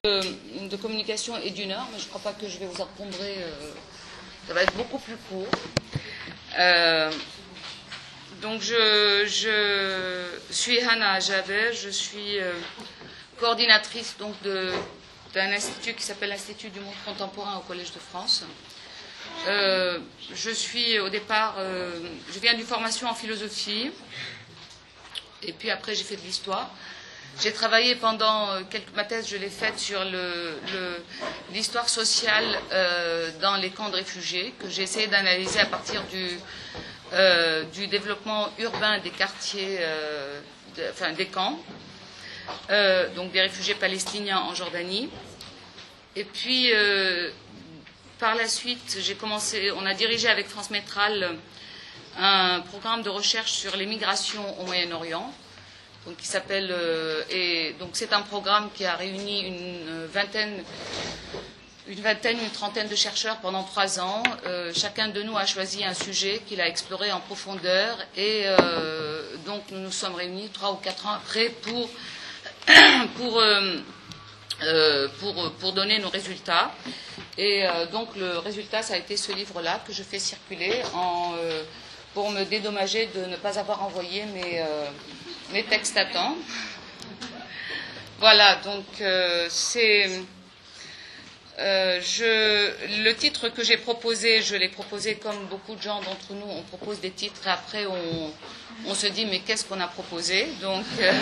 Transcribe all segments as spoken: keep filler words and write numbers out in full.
de, de communication est d'une heure, mais je ne crois pas que je vais vous encombrer. Euh, ça va être beaucoup plus court. Euh, donc, je, je suis Hana Jaber, je suis euh, coordinatrice donc de d'un institut qui s'appelle l'Institut du monde contemporain au Collège de France. Euh, je suis au départ, euh, je viens d'une formation en philosophie, et puis après j'ai fait de l'histoire. J'ai travaillé pendant quelques, ma thèse, je l'ai faite sur l'histoire sociale euh, dans les camps de réfugiés, que j'ai essayé d'analyser à partir du, euh, du développement urbain des quartiers, euh, de, enfin des camps, euh, donc des réfugiés palestiniens en Jordanie. Et puis, euh, par la suite, j'ai commencé, on a dirigé avec France Métral un programme de recherche sur les migrations au Moyen-Orient. Donc, qui s'appelle euh, et donc c'est un programme qui a réuni une vingtaine, une vingtaine, une trentaine de chercheurs pendant trois ans. Euh, chacun de nous a choisi un sujet qu'il a exploré en profondeur, et euh, donc nous nous sommes réunis trois ou quatre ans après pour pour euh, euh, pour pour donner nos résultats. Et euh, donc le résultat, ça a été ce livre-là que je fais circuler en euh, pour me dédommager de ne pas avoir envoyé mes euh, mes textes à temps. Voilà, donc euh, c'est euh, je le titre que j'ai proposé, je l'ai proposé comme beaucoup de gens d'entre nous, on propose des titres et après on, on se dit mais qu'est-ce qu'on a proposé, donc euh,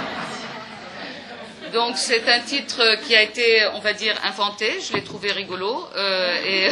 donc c'est un titre qui a été, on va dire, inventé, je l'ai trouvé rigolo, euh, et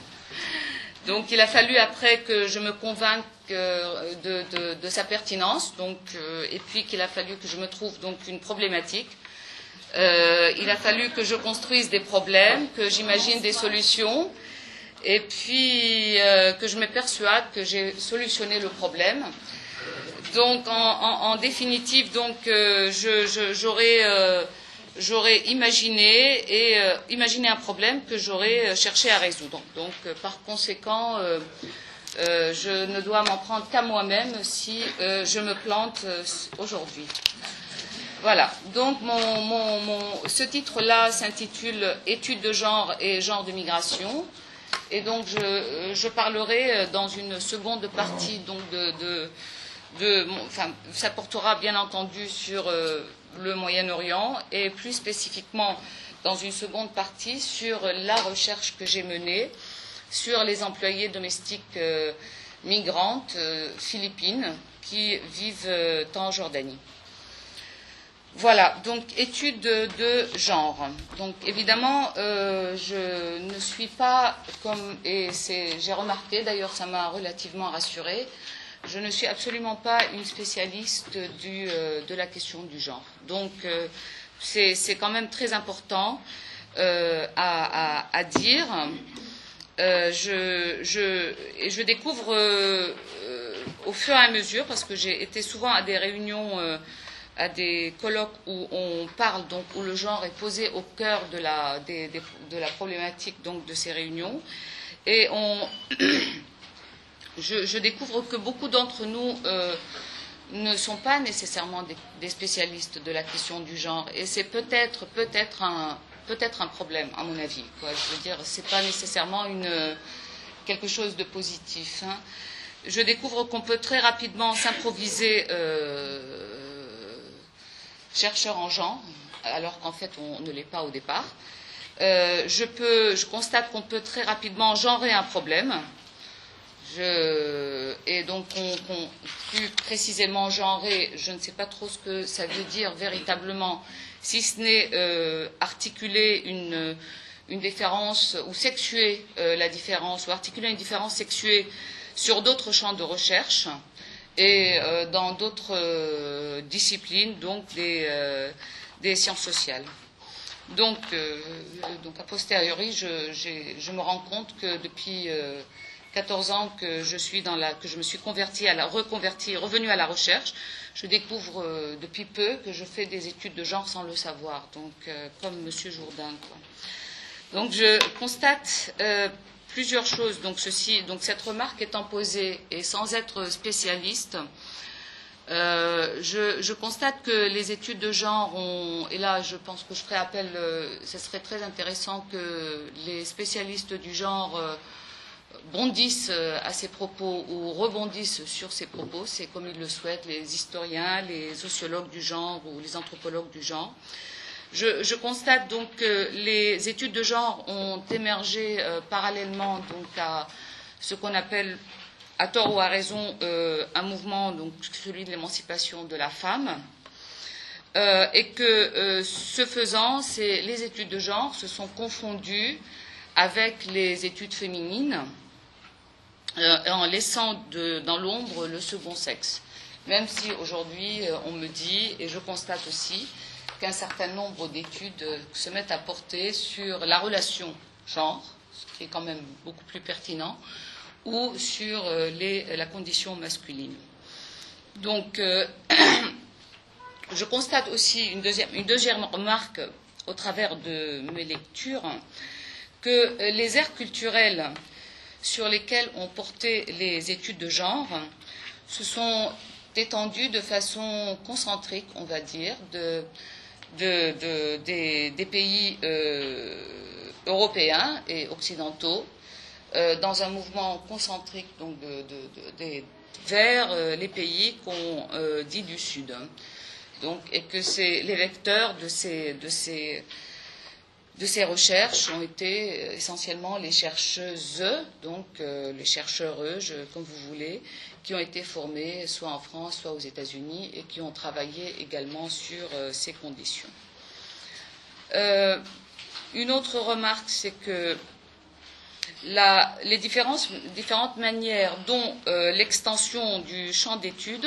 donc il a fallu après que je me convainque De, de, de sa pertinence, donc, euh, et puis qu'il a fallu que je me trouve donc une problématique. Euh, il a fallu que je construise des problèmes, que j'imagine des solutions, et puis euh, que je me persuade que j'ai solutionné le problème. Donc, en, en, en définitive, donc, euh, je, je, j'aurais, euh, j'aurais imaginé et euh, imaginé un problème que j'aurais cherché à résoudre. Donc, euh, par conséquent, euh, Euh, je ne dois m'en prendre qu'à moi-même si euh, je me plante euh, aujourd'hui. Voilà. Donc, mon, mon, mon, ce titre-là s'intitule Études de genre et genre de migration. Et donc, je, je parlerai dans une seconde partie donc de, de, de enfin, ça portera bien entendu sur euh, le Moyen-Orient et plus spécifiquement dans une seconde partie sur la recherche que j'ai menée sur les employées domestiques euh, migrantes euh, philippines qui vivent euh, en Jordanie. Voilà, donc études de, de genre. Donc évidemment, euh, je ne suis pas comme, et j'ai remarqué, d'ailleurs ça m'a relativement rassurée, je ne suis absolument pas une spécialiste du, euh, de la question du genre. Donc euh, c'est quand même très important euh, à, à, à dire. Euh, je, je, et je découvre euh, euh, au fur et à mesure, parce que j'ai été souvent à des réunions, euh, à des colloques où on parle, donc où le genre est posé au cœur de la, des, des, de la problématique donc, de ces réunions. Et on, je, je découvre que beaucoup d'entre nous euh, ne sont pas nécessairement des, des spécialistes de la question du genre. Et c'est peut-être, peut-être un... peut-être un problème, à mon avis. Quoi. Je veux dire, c'est pas nécessairement une, quelque chose de positif. Hein. Je découvre qu'on peut très rapidement s'improviser euh, chercheur en genre, alors qu'en fait on ne l'est pas au départ. Euh, je, peux, je constate qu'on peut très rapidement genrer un problème. Je, et donc, on, on, plus précisément genrer, je ne sais pas trop ce que ça veut dire véritablement, si ce n'est euh, articuler une, une différence ou sexuer euh, la différence ou articuler une différence sexuée sur d'autres champs de recherche et euh, dans d'autres euh, disciplines, donc des, euh, des sciences sociales. Donc, euh, donc a posteriori, je, je me rends compte que depuis euh, quatorze ans que je suis dans la, que je me suis convertie à la reconvertie, revenue à la recherche, je découvre euh, depuis peu que je fais des études de genre sans le savoir, donc euh, comme Monsieur Jourdain, quoi. Donc je constate euh, plusieurs choses. Donc ceci, donc cette remarque étant posée et sans être spécialiste, Euh, je, je constate que les études de genre ont, et là je pense que je ferai appel, euh, ce serait très intéressant que les spécialistes du genre euh, bondissent à ces propos ou rebondissent sur ces propos, c'est comme ils le souhaitent, les historiens, les sociologues du genre ou les anthropologues du genre. Je, je constate donc que les études de genre ont émergé euh, parallèlement donc à ce qu'on appelle, à tort ou à raison, euh, un mouvement, donc celui de l'émancipation de la femme, euh, et que euh, ce faisant, les études de genre se sont confondues avec les études féminines, euh, en laissant de, dans l'ombre le second sexe. Même si aujourd'hui euh, on me dit, et je constate aussi, qu'un certain nombre d'études euh, se mettent à porter sur la relation genre, ce qui est quand même beaucoup plus pertinent, ou sur euh, les, la condition masculine. Donc, euh, je constate aussi une deuxième, une deuxième remarque au travers de mes lectures, que euh, les aires culturelles sur lesquelles ont porté les études de genre se sont étendues de façon concentrique, on va dire, de, de, de, des, des pays euh, européens et occidentaux, Euh, dans un mouvement concentrique donc de, de, de, de, vers euh, les pays qu'on euh, dit du Sud. Donc, et que les vecteurs de ces, de, ces, de ces recherches ont été essentiellement les chercheuses, donc euh, les chercheurs, je, comme vous voulez, qui ont été formés soit en France, soit aux États-Unis, et qui ont travaillé également sur euh, ces conditions. Euh, une autre remarque, c'est que La, les différentes, différentes manières dont euh, l'extension du champ d'études,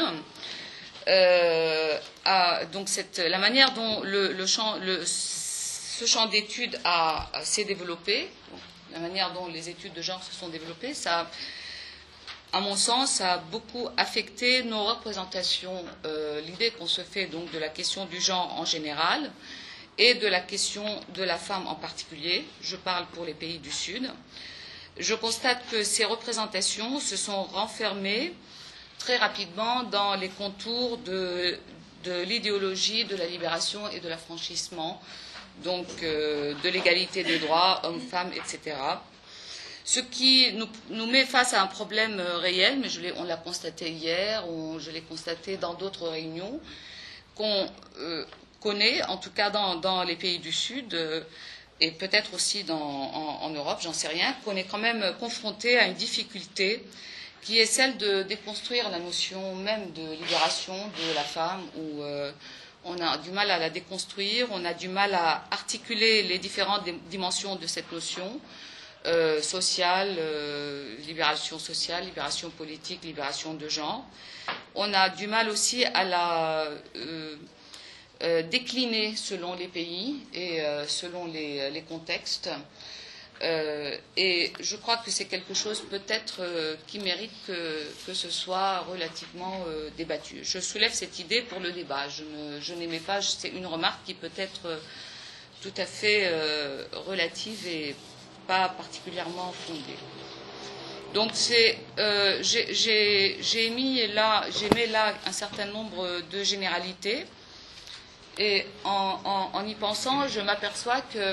euh, donc cette, la manière dont le, le champ, le, ce champ d'études s'est développé, la manière dont les études de genre se sont développées, ça, à mon sens, ça a beaucoup affecté nos représentations, euh, l'idée qu'on se fait donc de la question du genre en général et de la question de la femme en particulier. Je parle pour les pays du Sud. Je constate que ces représentations se sont renfermées très rapidement dans les contours de, de l'idéologie de la libération et de l'affranchissement, donc euh, de l'égalité des droits, hommes-femmes, et cetera. Ce qui nous, nous met face à un problème réel, mais je on l'a constaté hier, ou je l'ai constaté dans d'autres réunions, qu'on euh, connaît, en tout cas dans, dans les pays du Sud, euh, et peut-être aussi dans, en, en Europe, j'en sais rien, qu'on est quand même confronté à une difficulté qui est celle de déconstruire la notion même de libération de la femme, où euh, on a du mal à la déconstruire, on a du mal à articuler les différentes dimensions de cette notion, euh, sociale, euh, libération sociale, libération politique, libération de genre. On a du mal aussi à la... Euh, Euh, déclinée selon les pays et euh, selon les, les contextes. Euh, et je crois que c'est quelque chose peut-être euh, qui mérite que, que ce soit relativement euh, débattu. Je soulève cette idée pour le débat. Je n'aimais pas, c'est une remarque qui peut être euh, tout à fait euh, relative et pas particulièrement fondée. Donc euh, j'ai mis là, j'ai mis là un certain nombre de généralités. Et en, en, en y pensant, je m'aperçois que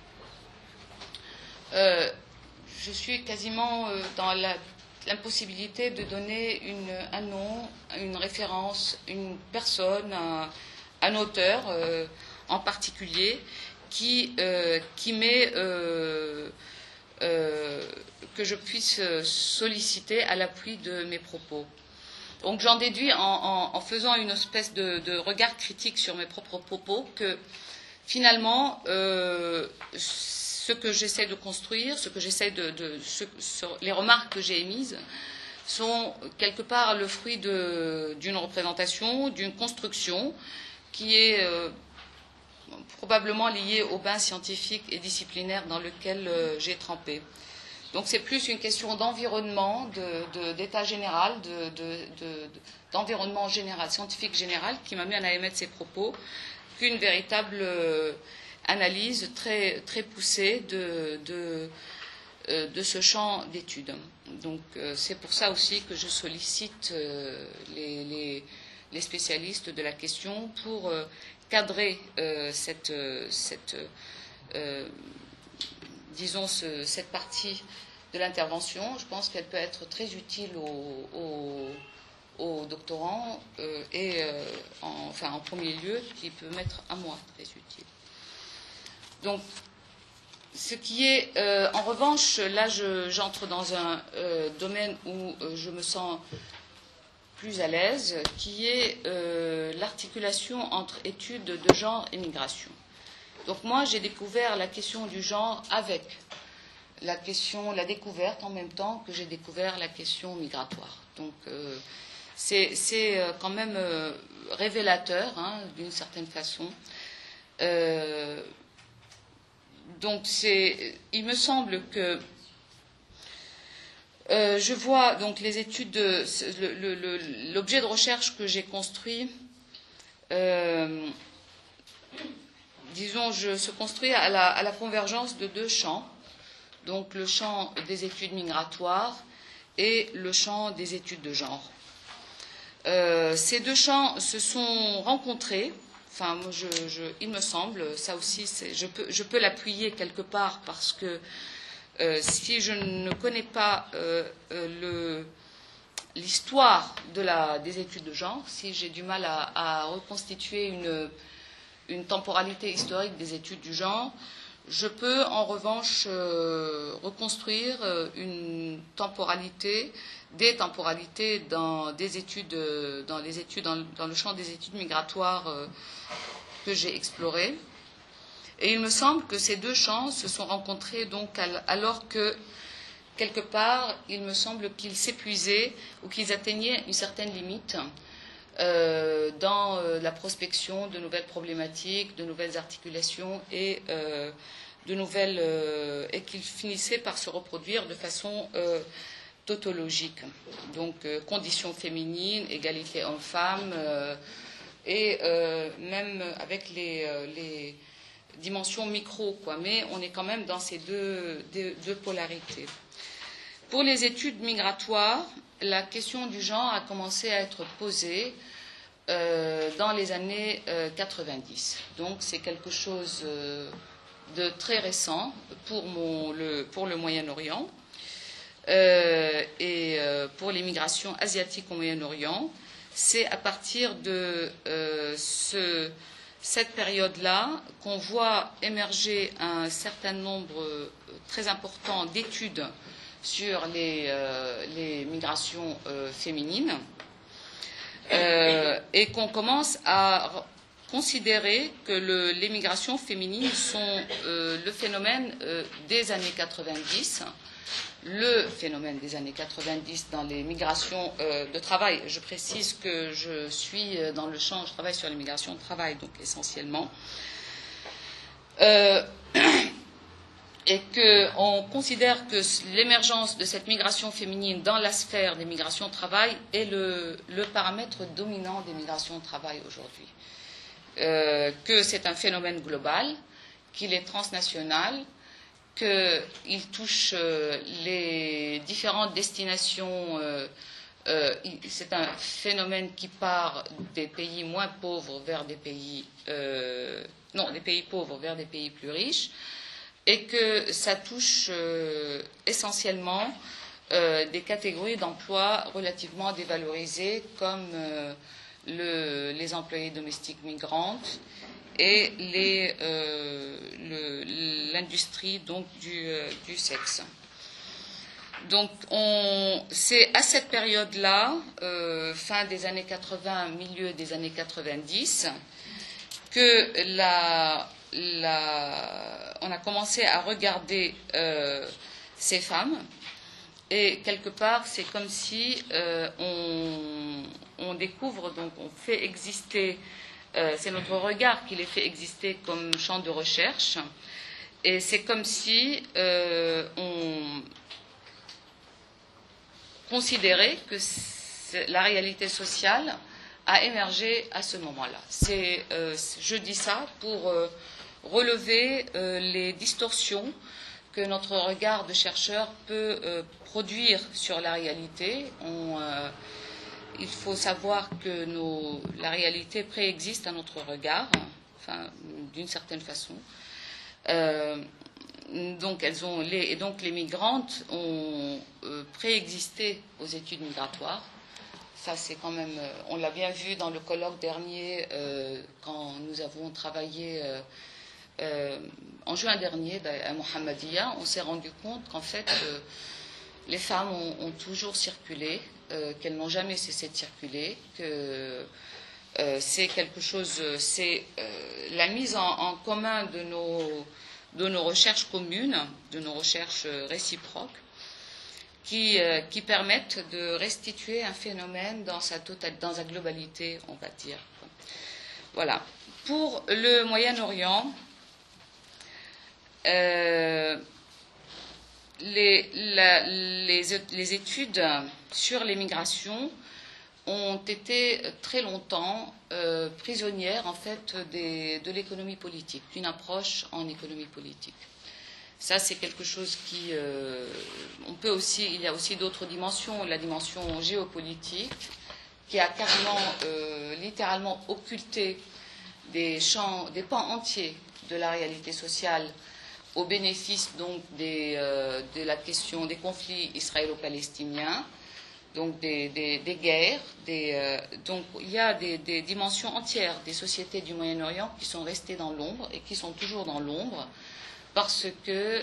euh, je suis quasiment euh, dans l'impossibilité de donner une, un nom, une référence, une personne, un, un auteur euh, en particulier qui, euh, qui met, euh, euh, que je puisse solliciter à l'appui de mes propos. Donc j'en déduis en, en, en faisant une espèce de, de regard critique sur mes propres propos que finalement euh, ce que j'essaie de construire, ce que j'essaie de, de ce, sur les remarques que j'ai émises sont quelque part le fruit d'une représentation, d'une construction qui est euh, probablement liée au bain scientifique et disciplinaire dans lequel euh, j'ai trempé. Donc c'est plus une question d'environnement, d'état de, de, général, d'environnement de, de, général, scientifique général, qui m'amène à émettre ces propos, qu'une véritable euh, analyse très, très poussée de, de, euh, de ce champ d'études. Donc euh, c'est pour ça aussi que je sollicite euh, les, les, les spécialistes de la question pour euh, cadrer euh, cette, cette euh, disons, ce, cette partie de l'intervention. Je pense qu'elle peut être très utile aux, aux, aux doctorants euh, et, euh, en, enfin, en premier lieu, qui peut m'être à moi très utile. Donc, ce qui est, euh, en revanche, là, j'entre dans un euh, domaine où euh, je me sens plus à l'aise, qui est euh, l'articulation entre études de genre et migration. Donc moi, j'ai découvert la question du genre avec la question, la découverte en même temps que j'ai découvert la question migratoire. Donc euh, c'est euh, quand même euh, révélateur, hein, d'une certaine façon. Euh, donc c'est, il me semble que Euh, je vois donc les études, l'objet de recherche que j'ai construit, euh, disons, je, se construit à la, à la convergence de deux champs, donc le champ des études migratoires et le champ des études de genre. Euh, ces deux champs se sont rencontrés, enfin, moi, je, je, il me semble, ça aussi, je peux, je peux l'appuyer quelque part parce que Euh, si je ne connais pas euh, euh, l'histoire de des études de genre, si j'ai du mal à, à reconstituer une, une temporalité historique des études du genre, je peux en revanche euh, reconstruire euh, une temporalité, des temporalités dans des études, dans les études, dans, dans le champ des études migratoires euh, que j'ai explorées. Et il me semble que ces deux champs se sont rencontrés donc alors que, quelque part, il me semble qu'ils s'épuisaient ou qu'ils atteignaient une certaine limite euh, dans euh, la prospection de nouvelles problématiques, de nouvelles articulations et, euh, de nouvelles, euh, et qu'ils finissaient par se reproduire de façon euh, tautologique. Donc, euh, conditions féminines, égalité homme-femme, euh, et euh, même avec les... Euh, les dimension micro, quoi, mais on est quand même dans ces deux, deux, deux polarités. Pour les études migratoires, la question du genre a commencé à être posée euh, dans les années euh, quatre-vingt-dix. Donc c'est quelque chose euh, de très récent pour, mon, le, pour le Moyen-Orient euh, et euh, pour les migrations asiatiques au Moyen-Orient. C'est à partir de euh, ce... cette période-là, qu'on voit émerger un certain nombre euh, très important d'études sur les, euh, les migrations euh, féminines, euh, et qu'on commence à considérer que le, les migrations féminines sont euh, le phénomène euh, des années quatre-vingt-dix, le phénomène des années quatre-vingt-dix dans les migrations euh, de travail. Je précise que je suis dans le champ, je travaille sur les migrations de travail, donc essentiellement. Euh, et qu'on considère que l'émergence de cette migration féminine dans la sphère des migrations de travail est le, le paramètre dominant des migrations de travail aujourd'hui. Euh, que c'est un phénomène global, qu'il est transnational, qu'il touche euh, les différentes destinations. Euh, euh, c'est un phénomène qui part des pays moins pauvres vers des pays euh, non, des pays pauvres vers des pays plus riches, et que ça touche euh, essentiellement euh, des catégories d'emplois relativement dévalorisées comme euh, le, les employés domestiques migrantes et l'industrie euh, donc du, euh, du sexe. Donc c'est à cette période-là, euh, fin des années quatre-vingts, milieu des années quatre-vingt-dix, que la, la, on a commencé à regarder euh, ces femmes, et quelque part c'est comme si euh, on, on découvre, donc on fait exister, euh, c'est notre regard qui les fait exister comme champ de recherche, et c'est comme si euh, on considérait que la réalité sociale a émergé à ce moment-là. Euh, je dis ça pour euh, relever euh, les distorsions que notre regard de chercheur peut euh, produire sur la réalité. On, euh, il faut savoir que nos, la réalité préexiste à notre regard, enfin, d'une certaine façon. Euh, donc, elles ont les, et donc les migrantes ont euh, préexisté aux études migratoires. Ça, c'est quand même, euh, on l'a bien vu dans le colloque dernier, euh, quand nous avons travaillé euh, euh, en juin dernier ben, à Mohammedia, on s'est rendu compte qu'en fait, euh, les femmes ont, ont toujours circulé, euh, qu'elles n'ont jamais cessé de circuler, que euh, c'est quelque chose, c'est euh, la mise en, en commun de nos, de nos recherches communes, de nos recherches réciproques, qui, euh, qui permettent de restituer un phénomène dans sa, total, dans sa globalité, on va dire. Voilà. Pour le Moyen-Orient, euh, les, la, les, les études sur les migrations ont été très longtemps euh, prisonnières en fait des, de l'économie politique, d'une approche en économie politique. Ça, c'est quelque chose qui, euh, on peut aussi, il y a aussi d'autres dimensions, la dimension géopolitique, qui a carrément, euh, littéralement occulté des champs, des pans entiers de la réalité sociale au bénéfice donc des, euh, de la question des conflits israélo-palestiniens, donc des, des, des guerres, des, euh, donc il y a des, des dimensions entières des sociétés du Moyen-Orient qui sont restées dans l'ombre et qui sont toujours dans l'ombre, parce que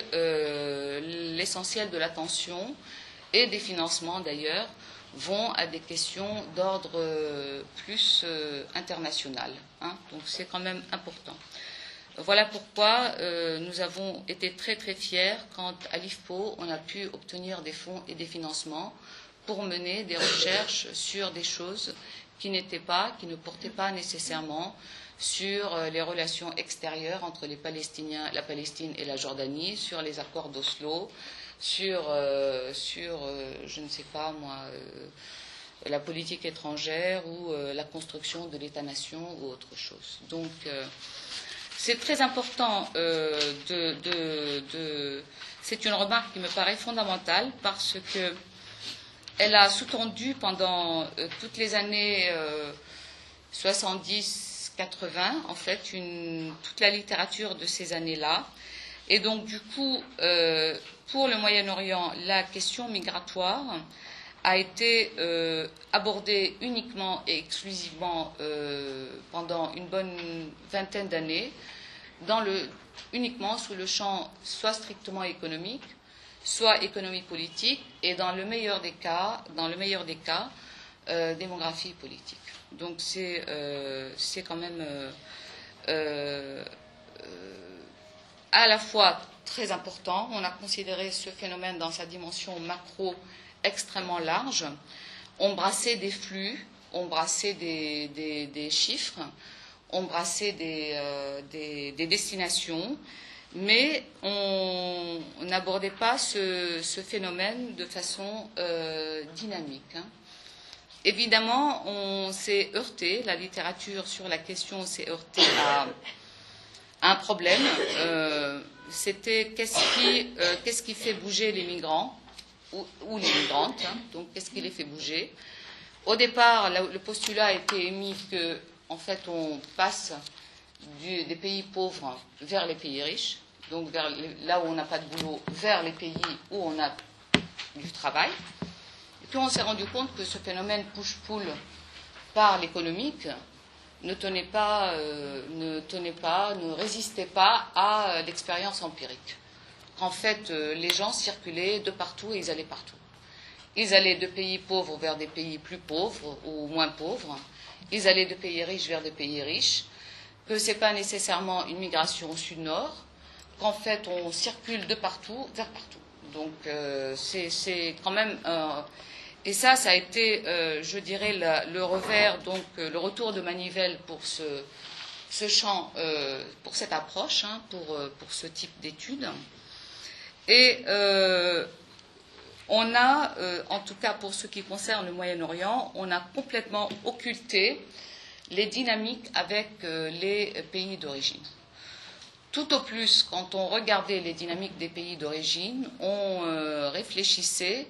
euh, l'essentiel de l'attention et des financements d'ailleurs vont à des questions d'ordre euh, plus euh, international. Hein, donc c'est quand même important. Voilà pourquoi euh, nous avons été très très fiers quand à l'I F P O on a pu obtenir des fonds et des financements pour mener des recherches sur des choses qui n'étaient pas, qui ne portaient pas nécessairement sur les relations extérieures entre les Palestiniens, la Palestine et la Jordanie, sur les accords d'Oslo, sur, euh, sur euh, je ne sais pas moi, euh, la politique étrangère ou euh, la construction de l'État-nation ou autre chose. Donc, euh, c'est très important euh, de, de, de... C'est une remarque qui me paraît fondamentale parce que elle a sous-tendu pendant euh, toutes les années euh, soixante-dix quatre-vingts, en fait, une, toute la littérature de ces années-là. Et donc, du coup, euh, pour le Moyen-Orient, la question migratoire a été euh, abordée uniquement et exclusivement euh, pendant une bonne vingtaine d'années, dans le, uniquement sous le champ soit strictement économique, soit économie politique, et dans le meilleur des cas, dans le meilleur des cas, euh, démographie politique. Donc c'est euh, c'est quand même euh, euh, à la fois très important. On a considéré ce phénomène dans sa dimension macro extrêmement large. On brassait des flux, on brassait des, des, des chiffres, on brassait des, euh, des, des destinations, mais on n'abordait pas ce, ce phénomène de façon euh, dynamique. Hein. Évidemment, on s'est heurté, la littérature sur la question s'est heurtée à, à un problème. Euh, C'était qu'est-ce qui, euh, qu'est-ce qui fait bouger les migrants ou, ou les migrantes, hein, donc qu'est-ce qui les fait bouger. Au départ, la, le postulat a été émis que, en fait, on passe du, des pays pauvres vers les pays riches, donc vers les, là où on n'a pas de boulot, vers les pays où on a du travail. Et puis on s'est rendu compte que ce phénomène push-pull par l'économique ne tenait pas, euh, ne tenait pas, ne résistait pas à l'expérience empirique. En fait, euh, les gens circulaient de partout et ils allaient partout. Ils allaient de pays pauvres vers des pays plus pauvres ou moins pauvres. Ils allaient de pays riches vers des pays riches. Que ce n'est pas nécessairement une migration au sud-nord, qu'en fait on circule de partout vers partout. Donc euh, c'est quand même... Euh, et ça, ça a été, euh, je dirais, la, le revers, donc euh, le retour de manivelle pour ce, ce champ, euh, pour cette approche, hein, pour, euh, pour ce type d'études. Et euh, on a, euh, en tout cas pour ce qui concerne le Moyen-Orient, on a complètement occulté les dynamiques avec euh, les pays d'origine. Tout au plus, quand on regardait les dynamiques des pays d'origine, on euh, réfléchissait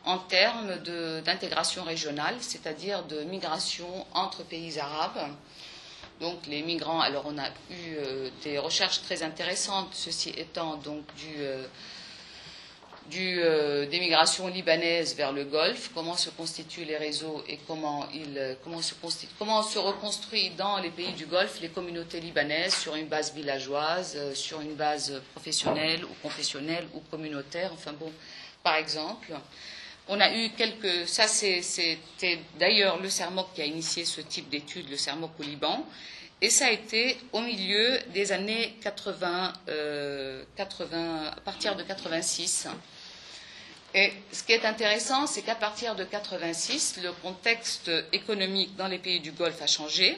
en termes d'intégration régionale, c'est-à-dire de migration entre pays arabes. Donc les migrants, alors on a eu euh, des recherches très intéressantes, ceci étant donc du, euh, du, euh, des migrations libanaises vers le Golfe, comment se constituent les réseaux et comment, ils, comment, se constitu... comment se reconstruit dans les pays du Golfe les communautés libanaises sur une base villageoise, euh, sur une base professionnelle ou confessionnelle ou communautaire, enfin bon, par exemple. On a eu quelques... Ça, c'était d'ailleurs le CERMOC qui a initié ce type d'études, le CERMOC au Liban, et ça a été au milieu des années quatre-vingts, euh, quatre-vingts, à partir de quatre-vingt-six. Et ce qui est intéressant, c'est qu'à partir de quatre-vingt-six, le contexte économique dans les pays du Golfe a changé.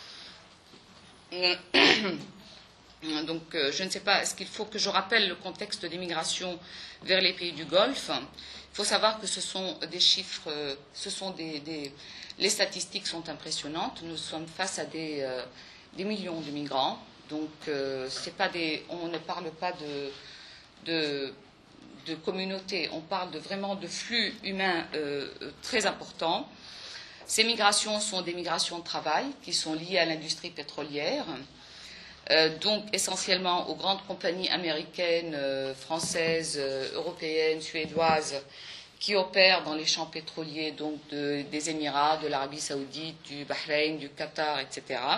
Donc, je ne sais pas, est-ce qu'il faut que je rappelle le contexte des migrations vers les pays du Golfe? Il faut savoir que ce sont des chiffres, ce sont des, des les statistiques sont impressionnantes. Nous sommes face à des, euh, des millions de migrants. Donc, euh, c'est pas des, on ne parle pas de, de, de communautés, on parle de, vraiment de flux humains euh, très importants. Ces migrations sont des migrations de travail qui sont liées à l'industrie pétrolière. Euh, donc essentiellement aux grandes compagnies américaines, euh, françaises, euh, européennes, suédoises, qui opèrent dans les champs pétroliers donc de, des Émirats, de l'Arabie Saoudite, du Bahreïn, du Qatar, et cetera.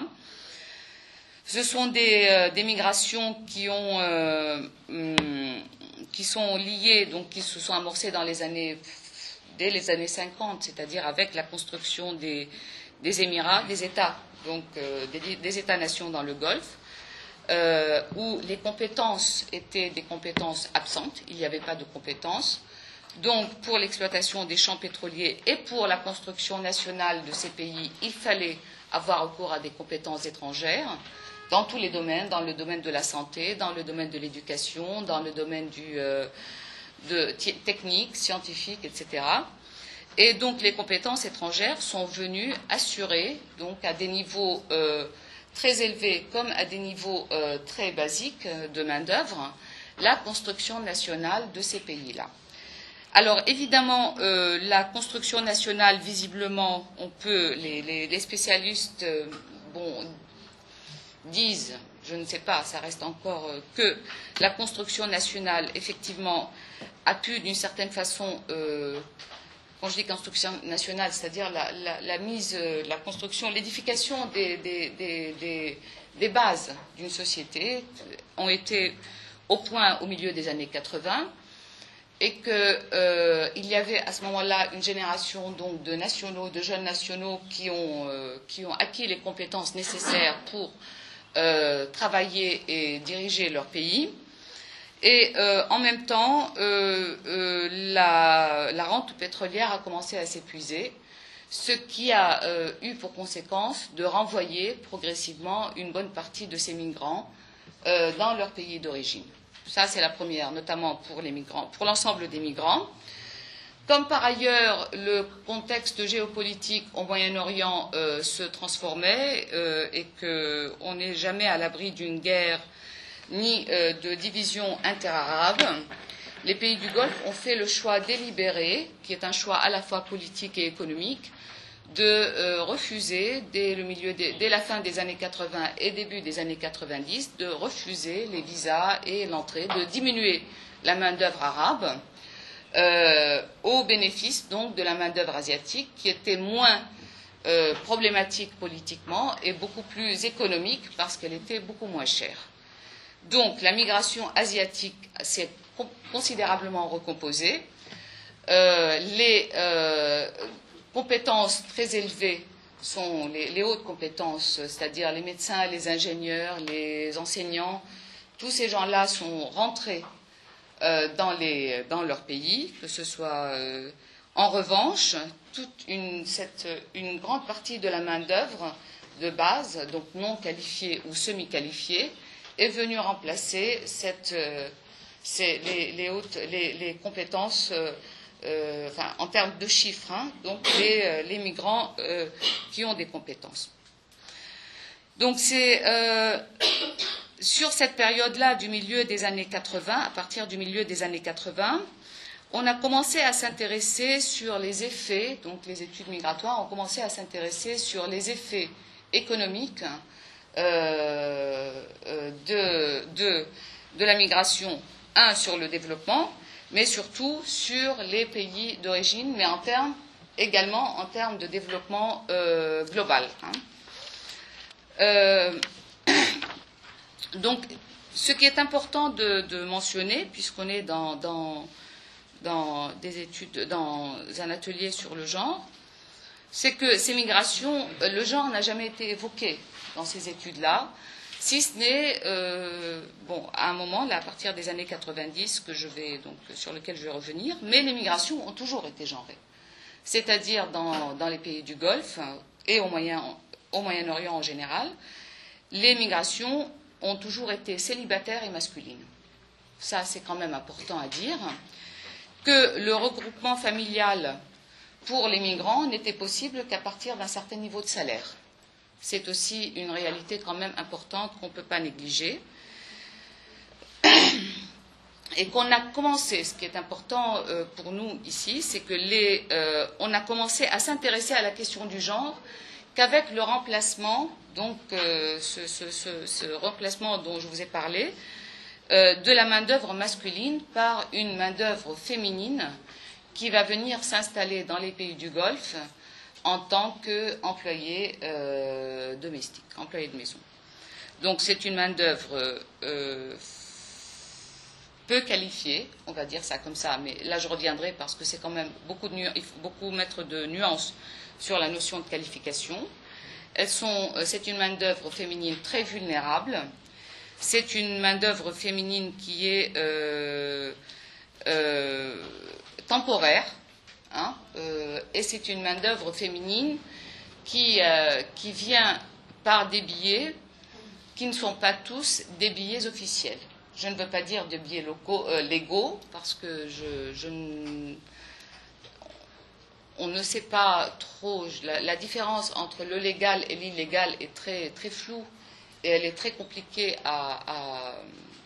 Ce sont des, euh, des migrations qui, ont, euh, hum, qui sont liées, donc qui se sont amorcées dans les années, dès les années cinquante, c'est-à-dire avec la construction des, des Émirats, des États, donc euh, des, des États-nations dans le Golfe. Euh, où les compétences étaient des compétences absentes, il n'y avait pas de compétences. Donc, pour l'exploitation des champs pétroliers et pour la construction nationale de ces pays, il fallait avoir recours à des compétences étrangères dans tous les domaines, dans le domaine de la santé, dans le domaine de l'éducation, dans le domaine du, euh, de, technique, scientifique, et cetera. Et donc, les compétences étrangères sont venues assurer, donc, à des niveaux euh, très élevés comme à des niveaux euh, très basiques de main-d'œuvre, la construction nationale de ces pays-là. Alors, évidemment, euh, la construction nationale, visiblement, on peut, les, les, les spécialistes euh, bon, disent, je ne sais pas, ça reste encore, euh, que la construction nationale, effectivement, a pu, d'une certaine façon, euh, quand je dis construction nationale, c'est-à-dire la, la, la mise, la construction, l'édification des, des, des, des, des bases d'une société ont été au point au milieu des années quatre-vingts et qu'il euh, y avait à ce moment-là une génération donc, de nationaux, de jeunes nationaux qui ont, euh, qui ont acquis les compétences nécessaires pour euh, travailler et diriger leur pays. Et euh, en même temps, euh, euh, la, la rente pétrolière a commencé à s'épuiser, ce qui a euh, eu pour conséquence de renvoyer progressivement une bonne partie de ces migrants euh, dans leur pays d'origine. Ça, c'est la première, notamment pour les migrants, pour l'ensemble des migrants. Comme par ailleurs le contexte géopolitique au Moyen-Orient euh, se transformait euh, et qu'on n'est jamais à l'abri d'une guerre ni euh, de division interarabe, les pays du Golfe ont fait le choix délibéré, qui est un choix à la fois politique et économique, de euh, refuser, dès, le milieu des, dès la fin des années quatre-vingts et début des années quatre-vingt-dix, de refuser les visas et l'entrée, de diminuer la main-d'œuvre arabe euh, au bénéfice donc de la main-d'œuvre asiatique, qui était moins euh, problématique politiquement et beaucoup plus économique parce qu'elle était beaucoup moins chère. Donc, la migration asiatique s'est considérablement recomposée. Euh, les euh, compétences très élevées sont les, les hautes compétences, c'est-à-dire les médecins, les ingénieurs, les enseignants. Tous ces gens-là sont rentrés euh, dans, les, dans leur pays, que ce soit euh, en revanche, toute une, cette, une grande partie de la main-d'œuvre de base, donc non qualifiée ou semi-qualifiée, est venu remplacer cette, euh, ces, les, les, hautes, les, les compétences, euh, euh, enfin, en termes de chiffres, hein, donc les, euh, les migrants euh, qui ont des compétences. Donc c'est euh, sur cette période-là du milieu des années quatre-vingts, à partir du milieu des années quatre-vingts, on a commencé à s'intéresser sur les effets, donc les études migratoires ont commencé à s'intéresser sur les effets économiques euh, de, de, de la migration, un, sur le développement, mais surtout sur les pays d'origine, mais en termes, également en termes de développement euh, global. Hein. Euh, donc, ce qui est important de, de mentionner, puisqu'on est dans, dans, dans des études, dans un atelier sur le genre, c'est que ces migrations, le genre n'a jamais été évoqué dans ces études-là, si ce n'est, euh, bon, à un moment, là, à partir des années quatre-vingt-dix, que je vais, donc, sur lequel je vais revenir, mais les migrations ont toujours été genrées. C'est-à-dire dans, dans les pays du Golfe et au, Moyen, au Moyen-Orient en général, les migrations ont toujours été célibataires et masculines. Ça, c'est quand même important à dire, que le regroupement familial pour les migrants n'était possible qu'à partir d'un certain niveau de salaire. C'est aussi une réalité quand même importante qu'on ne peut pas négliger. Et qu'on a commencé, ce qui est important euh, pour nous ici, c'est que les, euh, on a commencé à s'intéresser à la question du genre qu'avec le remplacement, donc euh, ce, ce, ce, ce remplacement dont je vous ai parlé, euh, de la main-d'œuvre masculine par une main-d'œuvre féminine qui va venir s'installer dans les pays du Golfe en tant qu'employé euh, domestique, employé de maison. Donc c'est une main-d'œuvre euh, peu qualifiée, on va dire ça comme ça, mais là je reviendrai parce que c'est quand même beaucoup de nu- il faut beaucoup mettre de nuances sur la notion de qualification. Elles sont, c'est une main-d'œuvre féminine très vulnérable. C'est une main-d'œuvre féminine qui est euh, euh, temporaire, hein, euh, et c'est une main-d'œuvre féminine qui, euh, qui vient par des billets qui ne sont pas tous des billets officiels. Je ne veux pas dire de billets locaux, euh, légaux, parce que je, je ne, on ne sait pas trop. La, la différence entre le légal et l'illégal est très, très floue et elle est très compliquée à, à,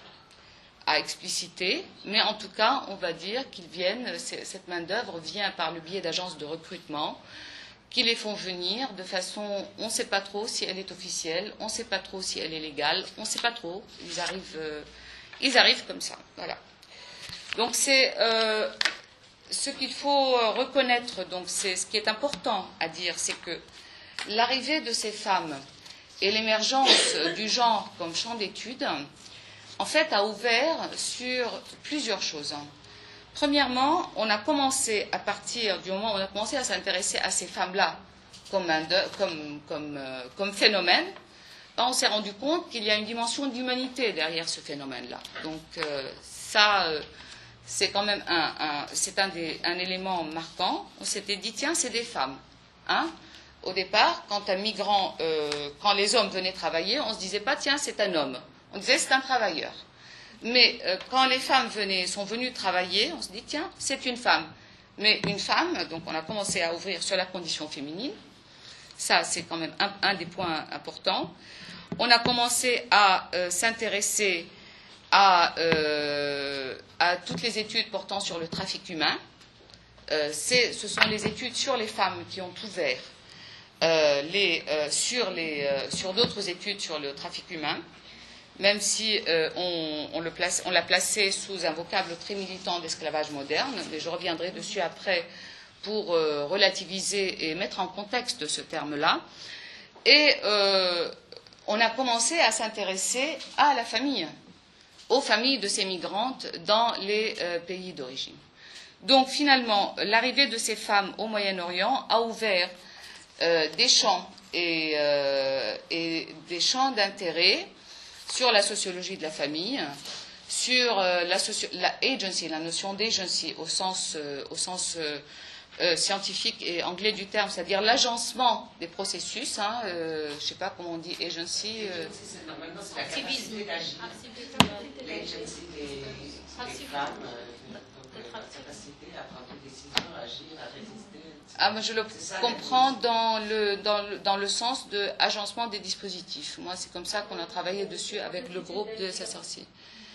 à expliciter. Mais en tout cas, on va dire qu'ils viennent, cette main-d'œuvre vient par le biais d'agences de recrutement qui les font venir de façon, on ne sait pas trop si elle est officielle, on ne sait pas trop si elle est légale, on ne sait pas trop. Ils arrivent. Euh, Ils arrivent comme ça, voilà. Donc c'est euh, ce qu'il faut reconnaître, donc c'est ce qui est important à dire, c'est que l'arrivée de ces femmes et l'émergence du genre comme champ d'études, en fait, a ouvert sur plusieurs choses. Premièrement, on a commencé à partir du moment où on a commencé à s'intéresser à ces femmes-là comme, un de, comme, comme, euh, comme phénomène. On s'est rendu compte qu'il y a une dimension d'humanité derrière ce phénomène-là. Donc euh, ça, euh, c'est quand même un, un, c'est un, des, un élément marquant. On s'était dit, tiens, c'est des femmes. Hein. Au départ, quand un migrant, euh, quand les hommes venaient travailler, on ne se disait pas, tiens, c'est un homme. On disait, c'est un travailleur. Mais euh, quand les femmes venaient, sont venues travailler, on se dit, tiens, c'est une femme. Mais une femme, donc on a commencé à ouvrir sur la condition féminine. Ça, c'est quand même un, un des points importants. On a commencé à euh, s'intéresser à, euh, à toutes les études portant sur le trafic humain. Euh, c'est, ce sont les études sur les femmes qui ont ouvert euh, les, euh, sur, les, euh, sur d'autres études sur le trafic humain, même si euh, on, on, le place, on l'a placé sous un vocable très militant d'esclavage moderne, mais je reviendrai dessus après pour euh, relativiser et mettre en contexte ce terme-là. Et euh, on a commencé à s'intéresser à la famille, aux familles de ces migrantes dans les euh, pays d'origine. Donc finalement, l'arrivée de ces femmes au Moyen-Orient a ouvert euh, des champs et, euh, et des champs d'intérêt sur la sociologie de la famille, sur euh, la, socio- la agency, la notion d'agency au sens, euh, au sens euh, Euh, scientifique et anglais du terme, c'est-à-dire l'agencement des processus. Hein, euh, je ne sais pas comment on dit agency. Euh... Normalement, c'est la capacité d'agir. L'agency des, des femmes, euh, donc la capacité à prendre des décisions, à agir, à résister. Ah, moi je le comprends dans le, dans, le, dans le sens de agencement des dispositifs. Moi, c'est comme ça qu'on a travaillé dessus avec le groupe de S S R C.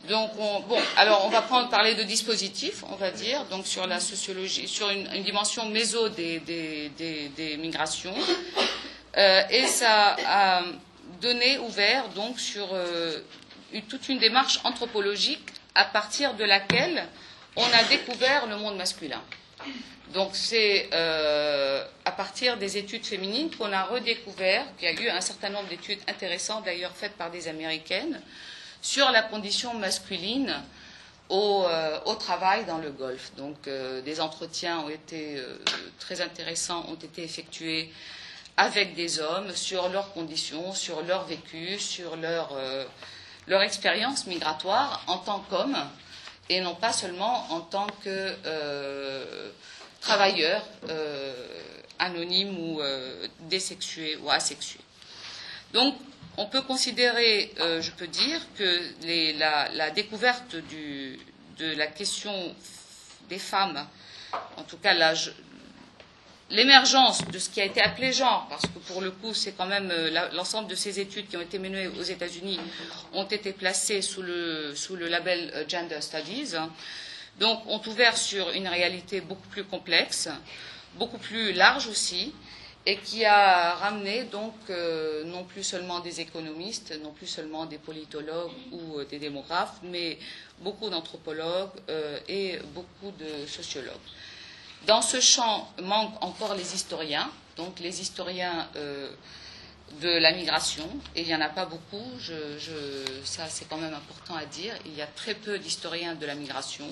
Donc, on, bon, alors on va prendre parler de dispositifs, on va dire, donc sur la sociologie, sur une, une dimension méso des, des, des, des migrations, euh, et ça a donné, ouvert donc sur euh, une, toute une démarche anthropologique à partir de laquelle on a découvert le monde masculin. Donc c'est euh, à partir des études féminines qu'on a redécouvert, qu'il y a eu un certain nombre d'études intéressantes d'ailleurs faites par des Américaines, sur la condition masculine au, euh, au travail dans le Golfe. Donc euh, des entretiens ont été euh, très intéressants, ont été effectués avec des hommes sur leurs conditions, sur leur vécu, sur leur, euh, leur expérience migratoire en tant qu'hommes, et non pas seulement en tant que euh, travailleurs euh, anonymes ou euh, désexués ou asexués. Donc, on peut considérer, euh, je peux dire, que les, la, la découverte du, de la question des femmes, en tout cas la, l'émergence de ce qui a été appelé genre, parce que pour le coup, c'est quand même euh, l'ensemble de ces études qui ont été menées aux États-Unis ont été placées sous le, sous le label euh, Gender Studies, donc ont ouvert sur une réalité beaucoup plus complexe, beaucoup plus large aussi, et qui a ramené donc euh, non plus seulement des économistes, non plus seulement des politologues ou euh, des démographes, mais beaucoup d'anthropologues euh, et beaucoup de sociologues. Dans ce champ manquent encore les historiens, donc les historiens euh, de la migration, et il n'y en a pas beaucoup, je, je, ça c'est quand même important à dire, il y a très peu d'historiens de la migration.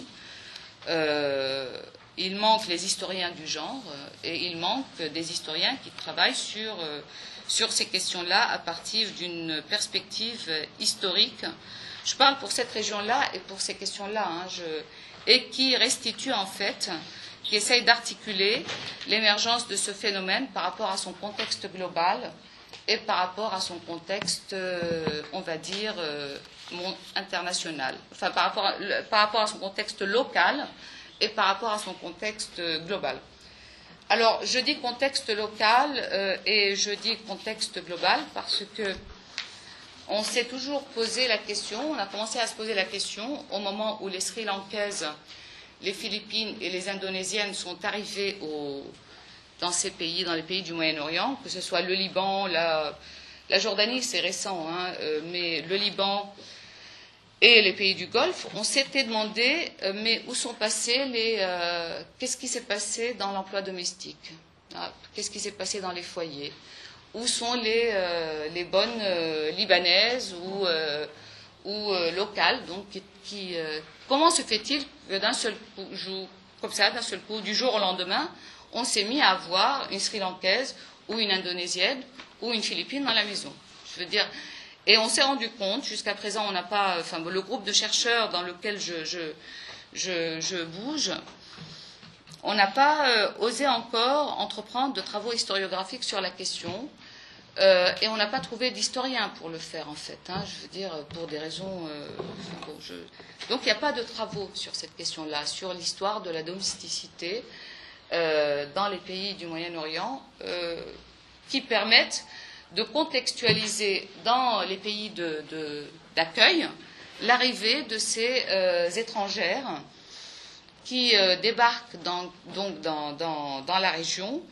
Euh, il manque les historiens du genre et il manque des historiens qui travaillent sur, euh, sur ces questions-là à partir d'une perspective historique. Je parle pour cette région-là et pour ces questions-là, hein, je, et qui restituent en fait, qui essaye d'articuler l'émergence de ce phénomène par rapport à son contexte global et par rapport à son contexte, euh, on va dire, euh, international. Enfin, par rapport, à, par rapport à son contexte local et par rapport à son contexte global. Alors, je dis contexte local euh, et je dis contexte global parce que on s'est toujours posé la question, on a commencé à se poser la question au moment où les Sri Lankaises, les Philippines et les Indonésiennes sont arrivées au, dans ces pays, dans les pays du Moyen-Orient, que ce soit le Liban, la, la Jordanie, c'est récent, hein, euh, mais le Liban et les pays du Golfe, on s'était demandé, euh, mais où sont passés les... Euh, qu'est-ce qui s'est passé dans l'emploi domestique, ah, qu'est-ce qui s'est passé dans les foyers, où sont les, euh, les bonnes euh, libanaises ou, euh, ou euh, locales, donc qui... qui euh, comment se fait-il que d'un seul coup, comme ça, d'un seul coup, du jour au lendemain, on s'est mis à avoir une Sri Lankaise ou une Indonésienne ou une Philippine dans la maison? Je veux dire, et on s'est rendu compte, jusqu'à présent, on n'a pas, enfin, le groupe de chercheurs dans lequel je, je, je, je bouge, on n'a pas euh, osé encore entreprendre de travaux historiographiques sur la question. Euh, et on n'a pas trouvé d'historien pour le faire, en fait. Hein, je veux dire, pour des raisons... Euh, bon, je... Donc, il n'y a pas de travaux sur cette question-là, sur l'histoire de la domesticité euh, dans les pays du Moyen-Orient, euh, qui permettent de contextualiser dans les pays de, de, d'accueil l'arrivée de ces euh, étrangères qui euh, débarquent dans, donc dans, dans, dans la région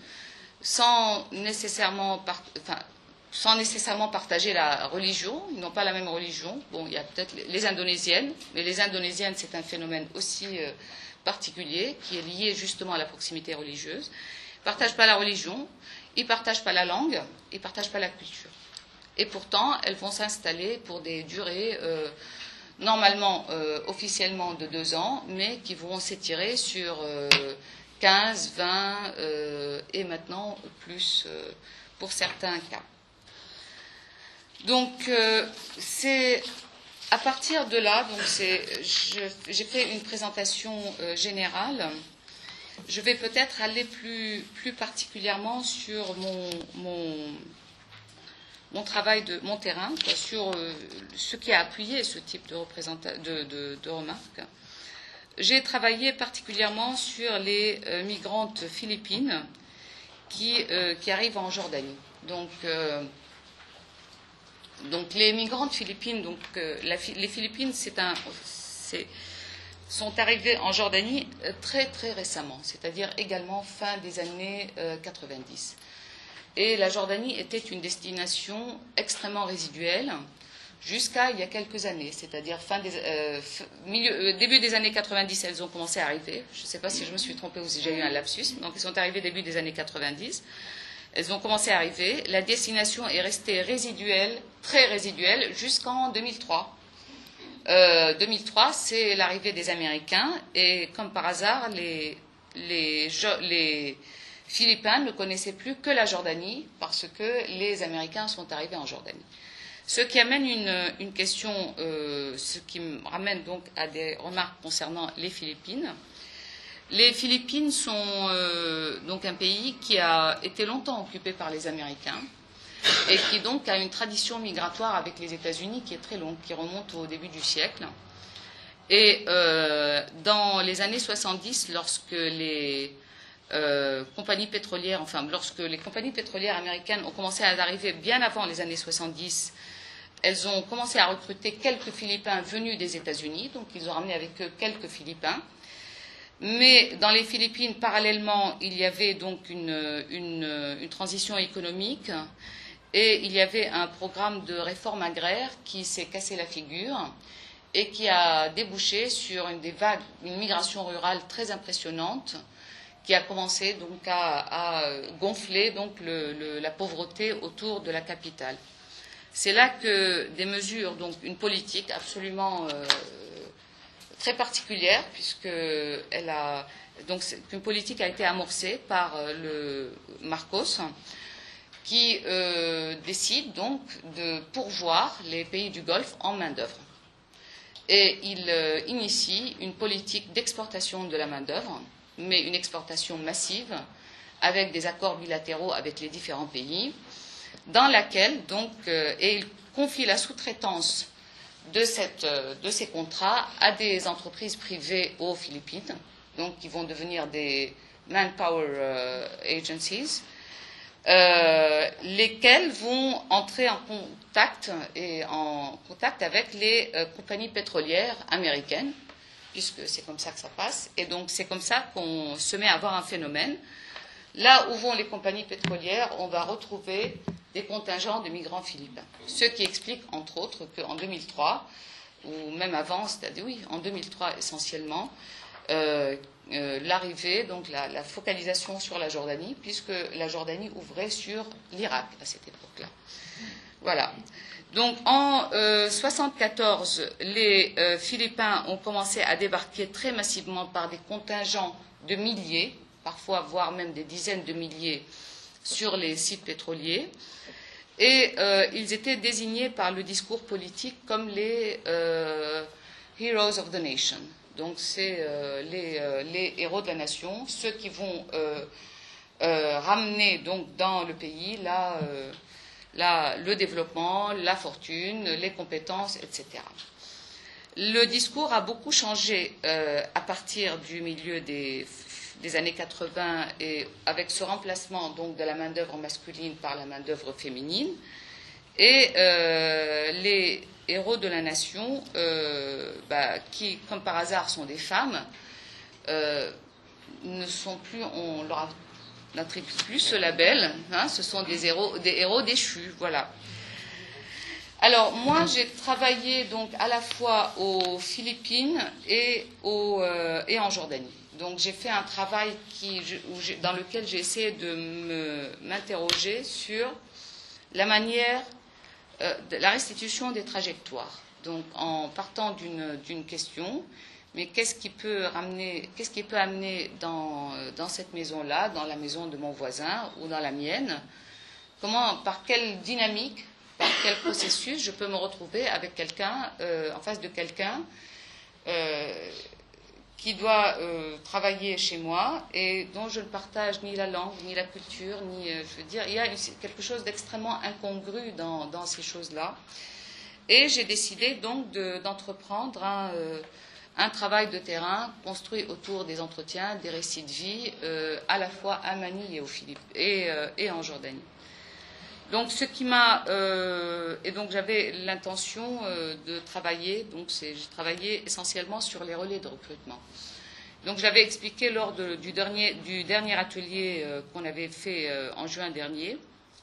sans nécessairement, part... enfin, sans nécessairement partager la religion. Ils n'ont pas la même religion. Bon, il y a peut-être les Indonésiennes, mais les Indonésiennes, c'est un phénomène aussi euh, particulier qui est lié justement à la proximité religieuse. Ils ne partagent pas la religion, ils ne partagent pas la langue, ils ne partagent pas la culture. Et pourtant, elles vont s'installer pour des durées euh, normalement, euh, officiellement de deux ans, mais qui vont s'étirer sur... Euh, quinze, vingt euh, et maintenant plus euh, pour certains cas. Donc, euh, c'est à partir de là, donc c'est, je, j'ai fait une présentation euh, générale. Je vais peut-être aller plus, plus particulièrement sur mon, mon, mon travail, de mon terrain, quoi, sur euh, ce qui a appuyé ce type de, représenta- de, de, de remarques. J'ai travaillé particulièrement sur les euh, migrantes philippines qui, euh, qui arrivent en Jordanie. Donc, euh, donc les migrants de Philippines, donc euh, la, les Philippines, c'est un, c'est, sont arrivés en Jordanie euh, très très récemment, c'est-à-dire également fin des années euh, quatre-vingt-dix. Et la Jordanie était une destination extrêmement résiduelle jusqu'à il y a quelques années, c'est-à-dire fin des, euh, milieu, euh, début des années quatre-vingt-dix, elles ont commencé à arriver. Je ne sais pas si je me suis trompée ou si j'ai eu un lapsus. Donc, elles sont arrivées début des années quatre-vingt-dix. Elles ont commencé à arriver. La destination est restée résiduelle, très résiduelle, jusqu'en deux mille trois. Euh, deux mille trois, c'est l'arrivée des Américains, et comme par hasard, les, les, les Philippins ne connaissaient plus que la Jordanie parce que les Américains sont arrivés en Jordanie. Ce qui amène une, une question, euh, ce qui me ramène donc à des remarques concernant les Philippines. Les Philippines sont euh, donc un pays qui a été longtemps occupé par les Américains et qui donc a une tradition migratoire avec les États-Unis qui est très longue, qui remonte au début du siècle. Et euh, dans les années soixante-dix, lorsque les euh, compagnies pétrolières, enfin lorsque les compagnies pétrolières américaines ont commencé à arriver bien avant les années soixante-dix, elles ont commencé à recruter quelques Philippins venus des États-Unis, donc ils ont ramené avec eux quelques Philippins. Mais dans les Philippines, parallèlement, il y avait donc une, une, une transition économique et il y avait un programme de réforme agraire qui s'est cassé la figure et qui a débouché sur une, des vagues, une migration rurale très impressionnante qui a commencé donc à, à gonfler donc le, le, la pauvreté autour de la capitale. C'est là que des mesures, donc une politique absolument euh, très particulière, puisque elle a, donc une politique a été amorcée par le Marcos, qui euh, décide donc de pourvoir les pays du Golfe en main-d'œuvre. Et il euh, initie une politique d'exportation de la main-d'œuvre, mais une exportation massive, avec des accords bilatéraux avec les différents pays, dans laquelle, donc, euh, et il confie la sous-traitance de, cette, euh, de ces contrats à des entreprises privées aux Philippines, donc qui vont devenir des manpower euh, agencies, euh, lesquelles vont entrer en contact, et en contact avec les euh, compagnies pétrolières américaines, puisque c'est comme ça que ça passe, et donc c'est comme ça qu'on se met à avoir un phénomène. Là où vont les compagnies pétrolières, on va retrouver des contingents de migrants philippins. Ce qui explique, entre autres, qu'en deux mille trois, ou même avant, c'est-à-dire, oui, en deux mille trois essentiellement, euh, euh, l'arrivée, donc la, la focalisation sur la Jordanie, puisque la Jordanie ouvrait sur l'Irak à cette époque-là. Voilà. Donc en euh, soixante-quatorze, les euh, Philippins ont commencé à débarquer très massivement par des contingents de milliers, parfois voire même des dizaines de milliers, sur les sites pétroliers. Et euh, ils étaient désignés par le discours politique comme les euh, Heroes of the Nation. Donc c'est euh, les, euh, les héros de la nation, ceux qui vont euh, euh, ramener donc dans le pays la, euh, la, le développement, la fortune, les compétences, et cetera. Le discours a beaucoup changé euh, à partir du milieu des des années quatre-vingts, et avec ce remplacement donc de la main-d'œuvre masculine par la main-d'œuvre féminine. Et euh, les héros de la nation, euh, bah, qui, comme par hasard, sont des femmes, euh, ne sont plus, on leur n'attribue plus ce label, hein, ce sont des héros, des héros déchus, voilà. Alors, moi, j'ai travaillé donc à la fois aux Philippines et, au, euh, et en Jordanie. Donc j'ai fait un travail qui, où dans lequel j'ai essayé de me, m'interroger sur la manière euh, de la restitution des trajectoires. Donc en partant d'une, d'une question, mais qu'est-ce qui peut ramener, qu'est-ce qui peut amener dans, dans cette maison-là, dans la maison de mon voisin ou dans la mienne, comment, par quelle dynamique, par quel processus je peux me retrouver avec quelqu'un, euh, en face de quelqu'un euh, qui doit euh, travailler chez moi et dont je ne partage ni la langue, ni la culture, ni, euh, je veux dire, il y a quelque chose d'extrêmement incongru dans, dans ces choses-là. Et j'ai décidé donc de, d'entreprendre un, euh, un travail de terrain construit autour des entretiens, des récits de vie, euh, à la fois à Manille et, aux Philippines, et, euh, et en Jordanie. Donc, ce qui m'a... Euh, et donc, j'avais l'intention euh, de travailler, donc j'ai travaillé essentiellement sur les relais de recrutement. Donc, j'avais expliqué lors de, du, dernier, du dernier atelier euh, qu'on avait fait euh, en juin dernier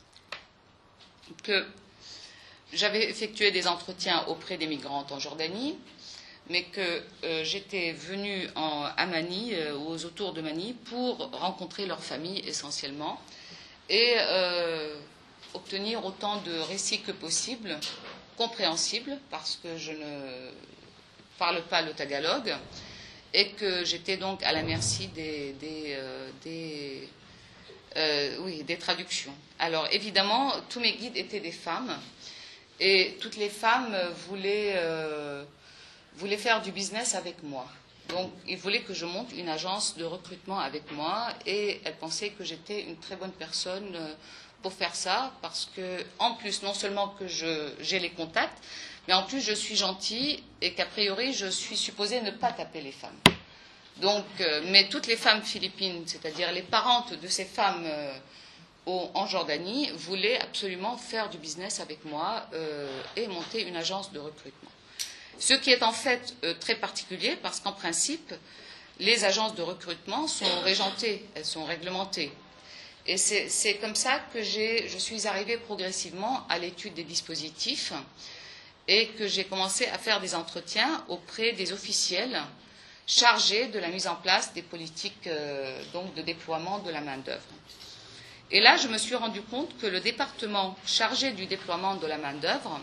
que j'avais effectué des entretiens auprès des migrantes en Jordanie, mais que euh, j'étais venue en, à Mani, euh, aux autours de Mani, pour rencontrer leurs familles essentiellement, et euh, obtenir autant de récits que possible, compréhensibles, parce que je ne parle pas le tagalog, et que j'étais donc à la merci des, des, euh, des, euh, oui, des traductions. Alors évidemment, tous mes guides étaient des femmes, et toutes les femmes voulaient, euh, voulaient faire du business avec moi. Donc, ils voulaient que je monte une agence de recrutement avec moi, et elles pensaient que j'étais une très bonne personne pour faire ça, parce que, en plus, non seulement que je, j'ai les contacts, mais en plus, je suis gentille, et qu'a priori, je suis supposée ne pas taper les femmes. Donc, euh, mais toutes les femmes philippines, c'est-à-dire les parentes de ces femmes euh, au, en Jordanie, voulaient absolument faire du business avec moi euh, et monter une agence de recrutement. Ce qui est en fait euh, très particulier, parce qu'en principe, les agences de recrutement sont régentées, elles sont réglementées. Et c'est, c'est comme ça que j'ai, je suis arrivée progressivement à l'étude des dispositifs et que j'ai commencé à faire des entretiens auprès des officiels chargés de la mise en place des politiques euh, donc de déploiement de la main-d'œuvre. Et là, je me suis rendu compte que le département chargé du déploiement de la main-d'œuvre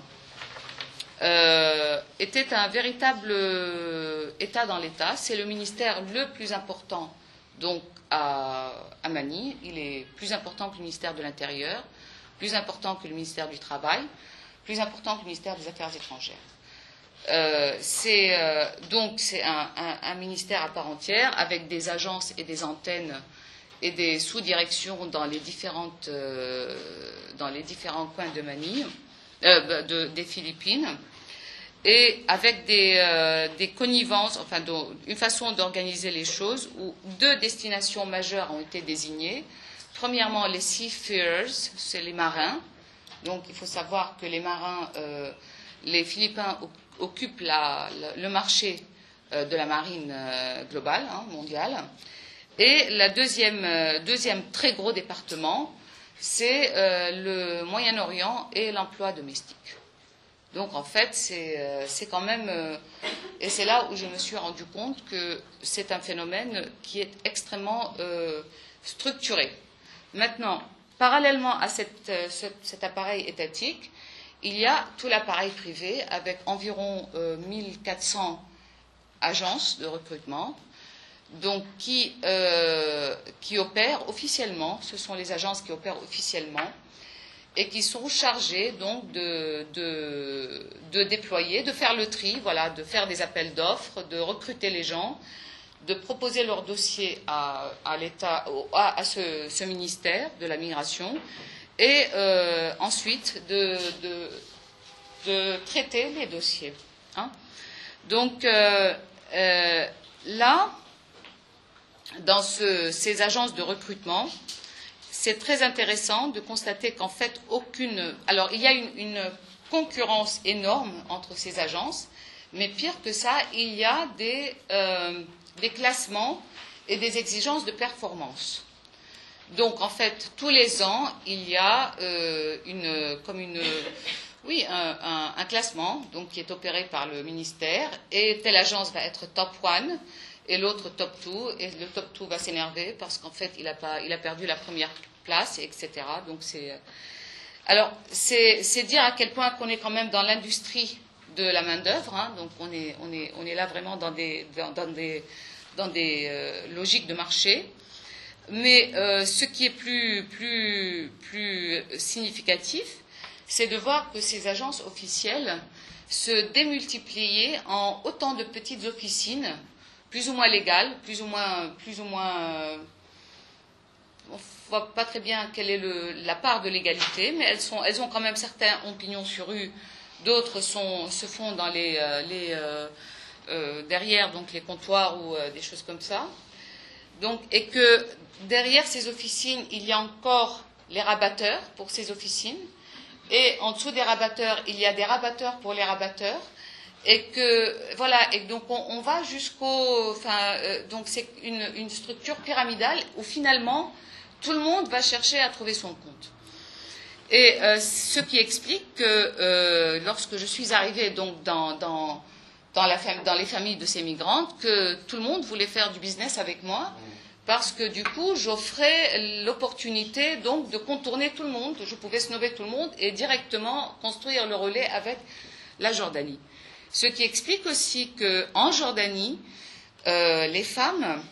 euh, était un véritable euh, État dans l'État. C'est le ministère le plus important donc à, à Mani. Il est plus important que le ministère de l'Intérieur, plus important que le ministère du Travail, plus important que le ministère des Affaires étrangères. Euh, c'est euh, donc c'est un, un, un ministère à part entière avec des agences et des antennes et des sous-directions dans les différentes euh, dans les différents coins de Manille, euh, de, des Philippines, et avec des, euh, des connivences, enfin de, une façon d'organiser les choses où deux destinations majeures ont été désignées. Premièrement, les seafarers, c'est les marins. Donc il faut savoir que les marins, euh, les Philippins occupent la, la, le marché euh, de la marine euh, globale, hein, mondiale. Et la deuxième, euh, deuxième très gros département, c'est euh, le Moyen-Orient et l'emploi domestique. Donc en fait, c'est, euh, c'est quand même... Euh, et c'est là où je me suis rendu compte que c'est un phénomène qui est extrêmement euh, structuré. Maintenant, parallèlement à cette, euh, cet, cet appareil étatique, il y a tout l'appareil privé avec environ euh, mille quatre cents agences de recrutement, donc qui, euh, qui opèrent officiellement. Ce sont les agences qui opèrent officiellement et qui sont chargées donc de, de, de déployer, de faire le tri, voilà, de faire des appels d'offres, de recruter les gens, de proposer leur dossier à, à l'État, à, à ce, ce ministère de la migration, et euh, ensuite de, de, de traiter les dossiers. Hein. Donc euh, euh, là, dans ce, ces agences de recrutement, c'est très intéressant de constater qu'en fait, aucune... Alors, il y a une, une concurrence énorme entre ces agences, mais pire que ça, il y a des, euh, des classements et des exigences de performance. Donc, en fait, tous les ans, il y a euh, une, comme une, oui, un, un, un classement donc, qui est opéré par le ministère, et telle agence va être top one, et l'autre top two, et le top two va s'énerver parce qu'en fait, il a, pas, il a perdu la première place, et cetera. Donc, c'est... Alors, c'est, c'est dire à quel point qu'on est quand même dans l'industrie de la main-d'œuvre, hein. Donc, on est, on, est, on est là vraiment dans des, dans, dans des, dans des euh, logiques de marché. Mais euh, ce qui est plus, plus, plus significatif, c'est de voir que ces agences officielles se démultipliaient en autant de petites officines, plus ou moins légales, plus ou moins... Plus ou moins euh, on ne voit pas très bien quelle est le, la part de l'égalité, mais elles, sont, elles ont quand même, certains ont pignon sur rue, d'autres sont, se font dans les, euh, les, euh, euh, derrière donc les comptoirs ou euh, des choses comme ça. Donc, et que derrière ces officines, il y a encore les rabatteurs pour ces officines, et en dessous des rabatteurs, il y a des rabatteurs pour les rabatteurs, et que voilà, et donc on, on va jusqu'au, enfin, euh, donc c'est une, une structure pyramidale où finalement tout le monde va chercher à trouver son compte. Et euh, ce qui explique que euh, lorsque je suis arrivée donc dans, dans, dans, la fam- dans les familles de ces migrantes, que tout le monde voulait faire du business avec moi, parce que du coup j'offrais l'opportunité donc de contourner tout le monde, je pouvais snobber tout le monde et directement construire le relais avec la Jordanie. Ce qui explique aussi qu'en Jordanie, euh, les femmes,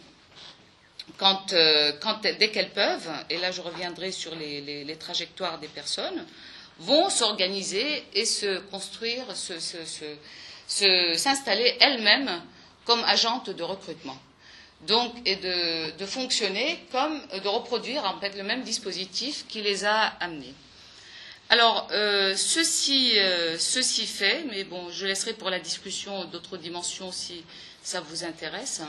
quand, euh, quand, dès qu'elles peuvent, et là je reviendrai sur les, les, les trajectoires des personnes, vont s'organiser et se construire, se, se, se, se, s'installer elles-mêmes comme agentes de recrutement. Donc, et de, de fonctionner comme, de reproduire en fait le même dispositif qui les a amenées. Alors, euh, ceci, euh, ceci fait, mais bon, je laisserai pour la discussion d'autres dimensions si ça vous intéresse.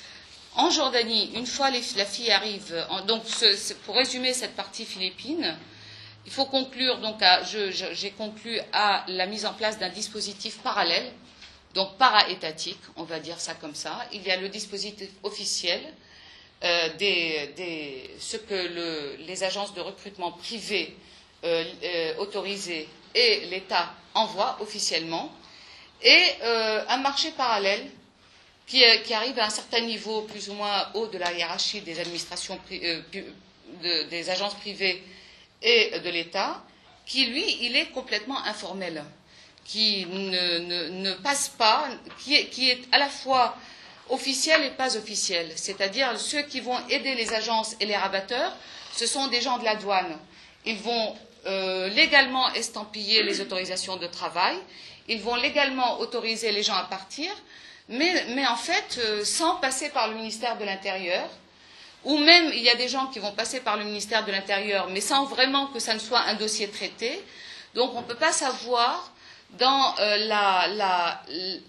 En Jordanie, une fois les, la fille arrive, en, donc ce, pour résumer cette partie philippine, il faut conclure, donc à, je, je, j'ai conclu à la mise en place d'un dispositif parallèle, donc para-étatique, on va dire ça comme ça. Il y a le dispositif officiel, euh, des, des, ce que le, les agences de recrutement privées euh, euh, autorisées et l'État envoient officiellement, et euh, un marché parallèle qui, qui arrive à un certain niveau plus ou moins haut de la hiérarchie des administrations, euh, de, des agences privées et de l'État, qui lui, il est complètement informel, qui ne, ne, ne passe pas, qui est, qui est à la fois officiel et pas officiel. C'est-à-dire ceux qui vont aider les agences et les rabatteurs, ce sont des gens de la douane. Ils vont euh, légalement estampiller les autorisations de travail, ils vont légalement autoriser les gens à partir, mais, mais en fait, euh, sans passer par le ministère de l'Intérieur, ou même il y a des gens qui vont passer par le ministère de l'Intérieur, mais sans vraiment que ça ne soit un dossier traité. Donc on ne peut pas savoir dans euh, la, la,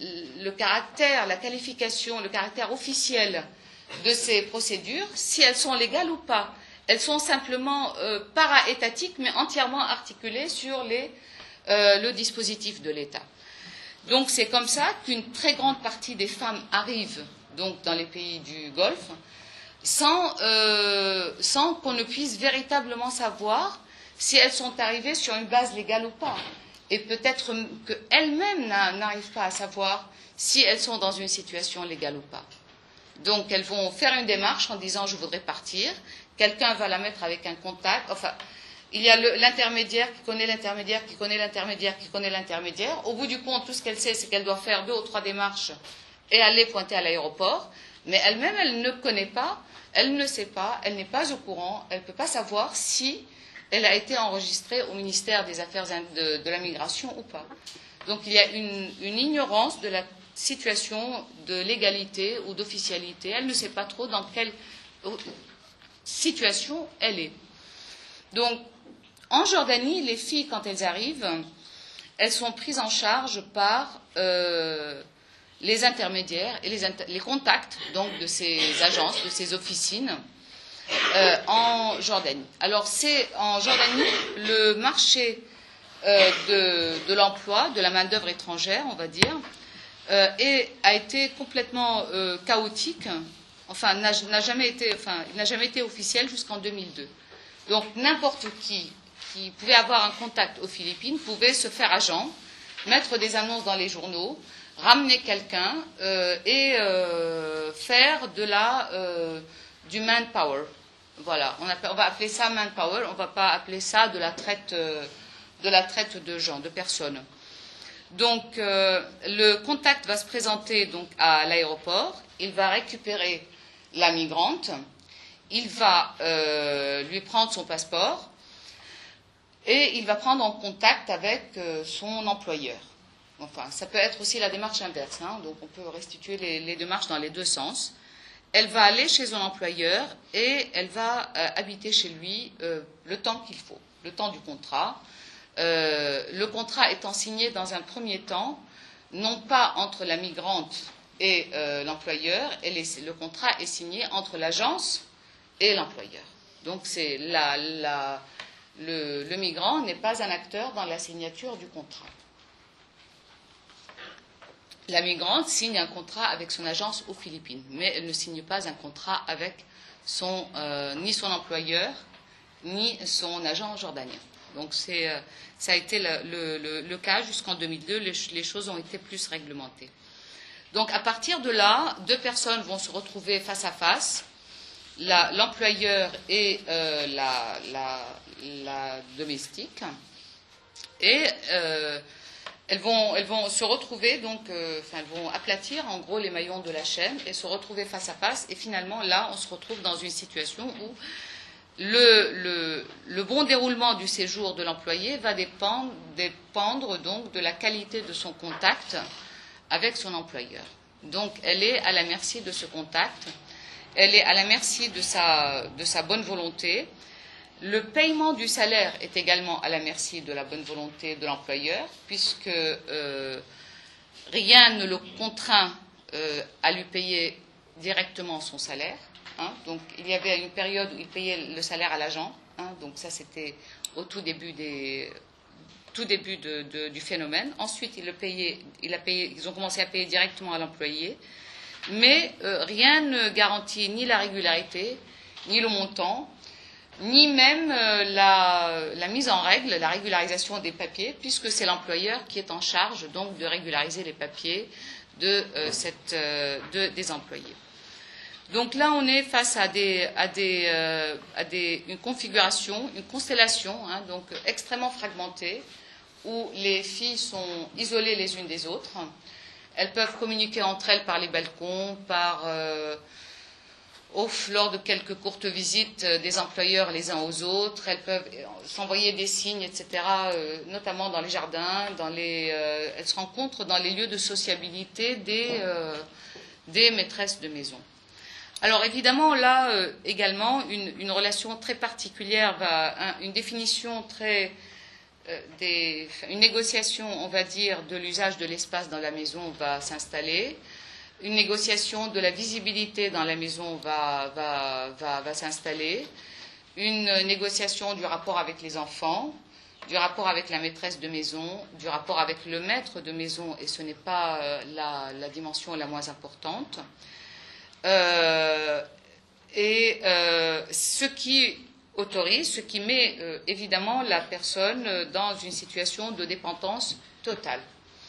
le caractère, la qualification, le caractère officiel de ces procédures, si elles sont légales ou pas. Elles sont simplement euh, para-étatiques, mais entièrement articulées sur les, euh, le dispositif de l'État. Donc c'est comme ça qu'une très grande partie des femmes arrivent donc, dans les pays du Golfe, sans, euh, sans qu'on ne puisse véritablement savoir si elles sont arrivées sur une base légale ou pas. Et peut-être qu'elles-mêmes n'arrivent pas à savoir si elles sont dans une situation légale ou pas. Donc elles vont faire une démarche en disant « je voudrais partir », quelqu'un va la mettre avec un contact, enfin, il y a le, l'intermédiaire qui connaît l'intermédiaire, qui connaît l'intermédiaire, qui connaît l'intermédiaire. Au bout du compte, tout ce qu'elle sait, c'est qu'elle doit faire deux ou trois démarches et aller pointer à l'aéroport. Mais elle-même, elle ne connaît pas, elle ne sait pas, elle n'est pas au courant, elle ne peut pas savoir si elle a été enregistrée au ministère des Affaires de, de la Migration ou pas. Donc il y a une, une ignorance de la situation de légalité ou d'officialité. Elle ne sait pas trop dans quelle situation elle est. Donc, en Jordanie, les filles, quand elles arrivent, elles sont prises en charge par euh, les intermédiaires et les, inter- les contacts donc, de ces agences, de ces officines euh, en Jordanie. Alors, c'est en Jordanie le marché euh, de, de l'emploi, de la main-d'œuvre étrangère, on va dire, euh, et a été complètement euh, chaotique, enfin, n'a, n'a jamais été, enfin, il n'a jamais été officiel jusqu'en deux mille deux. Donc, n'importe qui qui pouvait avoir un contact aux Philippines pouvait se faire agent, mettre des annonces dans les journaux, ramener quelqu'un euh, et euh, faire de la, euh, du manpower. Voilà, on, appelle, on va appeler ça manpower, on ne va pas appeler ça de la traite, euh, de la traite de gens, de personnes. Donc, euh, le contact va se présenter donc, à l'aéroport, il va récupérer la migrante, il va euh, lui prendre son passeport, et il va prendre en contact avec euh, son employeur. Enfin, ça peut être aussi la démarche inverse, hein, donc on peut restituer les, les démarches dans les deux sens. Elle va aller chez son employeur et elle va euh, habiter chez lui euh, le temps qu'il faut, le temps du contrat. Euh, le contrat étant signé dans un premier temps, non pas entre la migrante et euh, l'employeur, et les, le contrat est signé entre l'agence et l'employeur. Donc c'est la... la le, le migrant n'est pas un acteur dans la signature du contrat. La migrante signe un contrat avec son agence aux Philippines, mais elle ne signe pas un contrat avec son, euh, ni son employeur, ni son agent jordanien. Donc c'est, euh, ça a été le, le, le, le cas jusqu'en deux mille deux, les, les choses ont été plus réglementées. Donc à partir de là, deux personnes vont se retrouver face à face, la, l'employeur et euh, la, la, la domestique, et euh, elles, vont, elles vont se retrouver, donc, euh, enfin, elles vont aplatir en gros les maillons de la chaîne et se retrouver face à face, et finalement là on se retrouve dans une situation où Le, le, le bon déroulement du séjour de l'employé va dépendre, dépendre donc de la qualité de son contact avec son employeur. Donc elle est à la merci de ce contact, elle est à la merci de sa, de sa bonne volonté. Le paiement du salaire est également à la merci de la bonne volonté de l'employeur, puisque euh, rien ne le contraint euh, à lui payer directement son salaire. Hein, donc il y avait une période où il payait le salaire à l'agent, hein, donc ça c'était au tout début, des, tout début de, de, du phénomène. Ensuite il le payait, il a payé, ils ont commencé à payer directement à l'employé, mais euh, rien ne garantit ni la régularité, ni le montant, ni même euh, la, la mise en règle, la régularisation des papiers, puisque c'est l'employeur qui est en charge donc de régulariser les papiers de, euh, cette, euh, de, des employés. Donc là, on est face à, des, à, des, euh, à des, une configuration, une constellation, hein, donc extrêmement fragmentée, où les filles sont isolées les unes des autres. Elles peuvent communiquer entre elles par les balcons, par, euh, ouf, lors de quelques courtes visites des employeurs les uns aux autres. Elles peuvent s'envoyer des signes, et cetera, euh, notamment dans les jardins. Dans les, euh, elles se rencontrent dans les lieux de sociabilité des, euh, des maîtresses de maison. Alors évidemment, là euh, également, une, une relation très particulière, va, un, une définition très, euh, des, une négociation, on va dire, de l'usage de l'espace dans la maison va s'installer. Une négociation de la visibilité dans la maison va, va, va, va s'installer. Une négociation du rapport avec les enfants, du rapport avec la maîtresse de maison, du rapport avec le maître de maison, et ce n'est pas euh, la, la dimension la moins importante. Euh, et euh, ce qui autorise, ce qui met euh, évidemment la personne dans une situation de dépendance totale.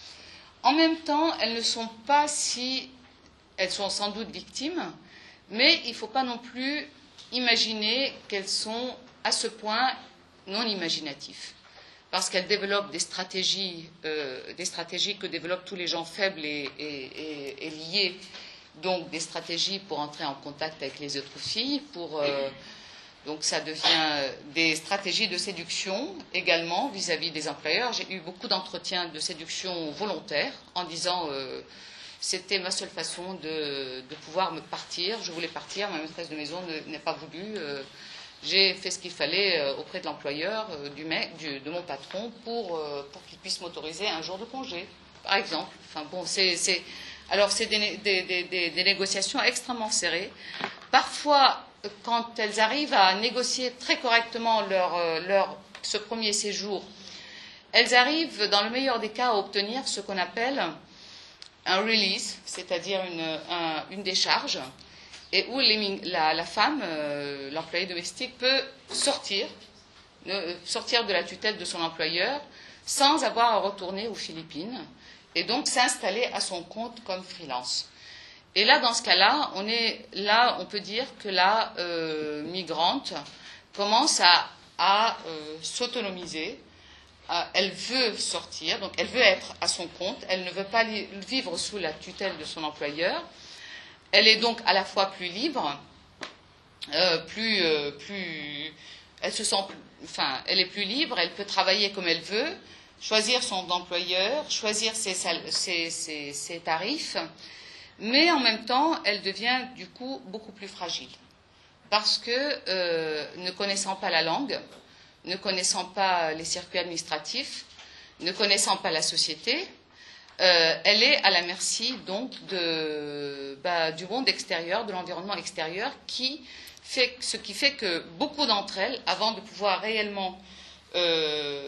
En même temps, elles ne sont pas si... Elles sont sans doute victimes, mais il ne faut pas non plus imaginer qu'elles sont à ce point non imaginatives, parce qu'elles développent des stratégies, euh, des stratégies que développent tous les gens faibles et, et, et, et liés. Donc des stratégies pour entrer en contact avec les autres filles, pour, euh, donc ça devient des stratégies de séduction également vis-à-vis des employeurs. J'ai eu beaucoup d'entretiens de séduction volontaires en disant euh, c'était ma seule façon de, de pouvoir me partir, je voulais partir, ma maîtresse de maison n'a pas voulu, euh, j'ai fait ce qu'il fallait euh, auprès de l'employeur, euh, du mec, du, de mon patron pour, euh, pour qu'il puisse m'autoriser un jour de congé, par exemple. Enfin bon, c'est... c'est Alors, c'est des, des, des, des négociations extrêmement serrées. Parfois, quand elles arrivent à négocier très correctement leur, leur, ce premier séjour, elles arrivent, dans le meilleur des cas, à obtenir ce qu'on appelle un release, c'est-à-dire une, un, une décharge, et où les, la, la femme, euh, l'employé domestique, peut sortir, euh, sortir de la tutelle de son employeur sans avoir à retourner aux Philippines, et donc s'installer à son compte comme freelance. Et là, dans ce cas-là, on est là, on peut dire que la euh, migrante commence à, à euh, s'autonomiser. Euh, elle veut sortir, donc elle veut être à son compte. Elle ne veut pas li- vivre sous la tutelle de son employeur. Elle est donc à la fois plus libre, euh, plus, euh, plus, elle se sent, enfin, elle est plus libre. Elle peut travailler comme elle veut, choisir son employeur, choisir ses, ses, ses, ses tarifs, mais en même temps, elle devient du coup beaucoup plus fragile. Parce que, euh, ne connaissant pas la langue, ne connaissant pas les circuits administratifs, ne connaissant pas la société, euh, elle est à la merci donc de, bah, du monde extérieur, de l'environnement extérieur, qui fait, ce qui fait que beaucoup d'entre elles, avant de pouvoir réellement euh,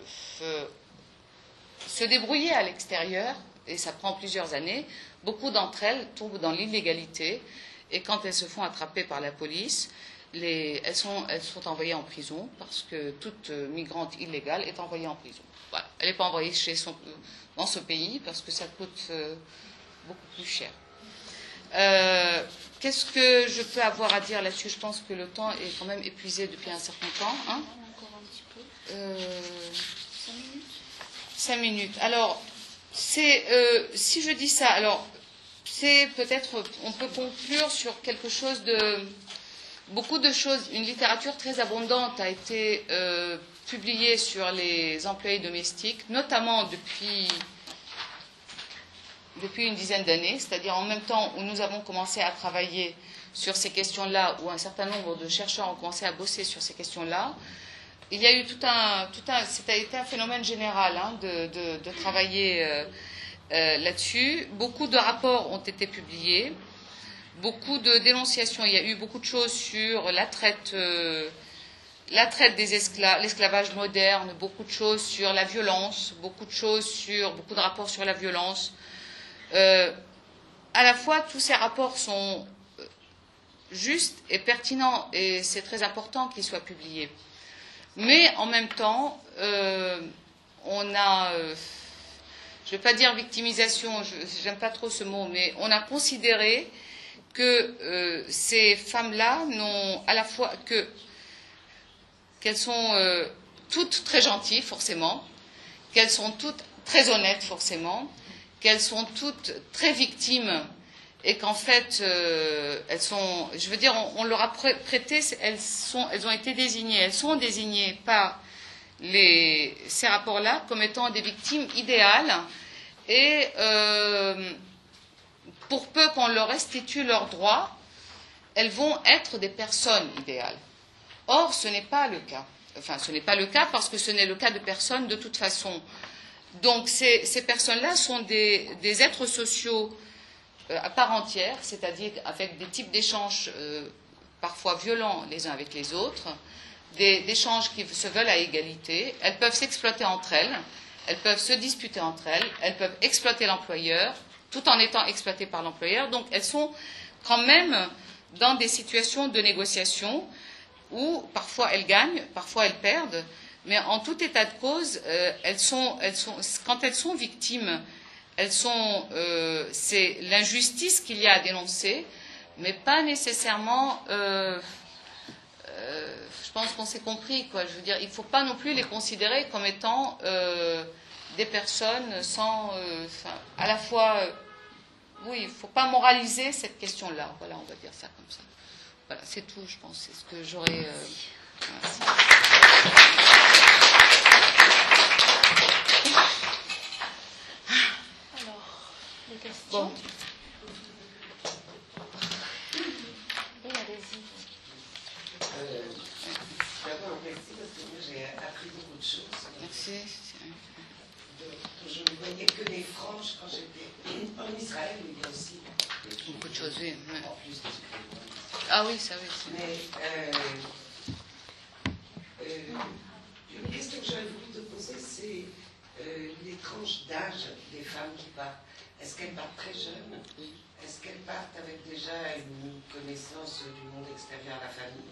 se débrouiller à l'extérieur, et ça prend plusieurs années, beaucoup d'entre elles tombent dans l'illégalité, et quand elles se font attraper par la police, les, elles, sont, elles sont envoyées en prison, parce que toute migrante illégale est envoyée en prison. Voilà. Elle n'est pas envoyée chez son, dans ce pays, parce que ça coûte euh, beaucoup plus cher. Euh, Qu'est-ce que je peux avoir à dire là-dessus? Je pense que le temps est quand même épuisé depuis un certain temps. Hein, encore un petit peu. euh, Cinq minutes. Cinq minutes. Alors, c'est, euh, si je dis ça, alors, c'est peut-être, on peut conclure sur quelque chose de, beaucoup de choses, une littérature très abondante a été euh, publiée sur les employés domestiques, notamment depuis, depuis une dizaine d'années, c'est-à-dire en même temps où nous avons commencé à travailler sur ces questions-là, où un certain nombre de chercheurs ont commencé à bosser sur ces questions-là. Il y a eu tout un, tout un, c'était un phénomène général hein, de, de, de travailler euh, euh, là-dessus. Beaucoup de rapports ont été publiés, beaucoup de dénonciations. Il y a eu beaucoup de choses sur la traite, euh, la traite des esclaves, l'esclavage moderne, beaucoup de choses sur la violence, beaucoup de choses sur, beaucoup de rapports sur la violence. Euh, à la fois, tous ces rapports sont justes et pertinents, et c'est très important qu'ils soient publiés. Mais en même temps, euh, on a, euh, je ne vais pas dire victimisation, je n'aime pas trop ce mot, mais on a considéré que euh, ces femmes-là n'ont à la fois que qu'elles sont euh, toutes très gentilles, forcément, qu'elles sont toutes très honnêtes, forcément, qu'elles sont toutes très victimes, et qu'en fait, euh, elles sont, je veux dire, on, on leur a prêté, elles, sont, elles ont été désignées, elles sont désignées par les, ces rapports-là comme étant des victimes idéales, et euh, pour peu qu'on leur restitue leurs droits, elles vont être des personnes idéales. Or, ce n'est pas le cas. Enfin, ce n'est pas le cas parce que ce n'est le cas de personne de toute façon. Donc, ces, ces personnes-là sont des, des êtres sociaux Euh, à part entière, c'est-à-dire avec des types d'échanges euh, parfois violents les uns avec les autres, des échanges qui se veulent à égalité. Elles peuvent s'exploiter entre elles, elles peuvent se disputer entre elles, elles peuvent exploiter l'employeur, tout en étant exploitées par l'employeur. Donc elles sont quand même dans des situations de négociation où parfois elles gagnent, parfois elles perdent, mais en tout état de cause, euh, elles sont, elles sont, quand elles sont victimes, elles sont, euh, c'est l'injustice qu'il y a à dénoncer, mais pas nécessairement. Euh, euh, je pense qu'on s'est compris, quoi. Je veux dire, il ne faut pas non plus les considérer comme étant euh, des personnes sans, euh, enfin, à la fois, euh, oui, il ne faut pas moraliser cette question-là. Voilà, on va dire ça comme ça. Voilà, c'est tout, je pense. C'est ce que j'aurais. Euh, merci. Des questions? Bon. Oui, allez-y. Euh, D'abord, merci parce que moi j'ai appris beaucoup de choses. Merci. Donc, je ne voyais que des franges quand j'étais en Israël, où il y a aussi Beaucoup de choses, oui. Ouais. En plus des Ukrainiens. Ah oui, ça oui. Mais euh, euh, une question que j'avais voulu te poser, c'est euh, les tranches d'âge des femmes qui partent. Est-ce qu'elles partent très jeunes? Est-ce qu'elles partent avec déjà une connaissance du monde extérieur à la famille?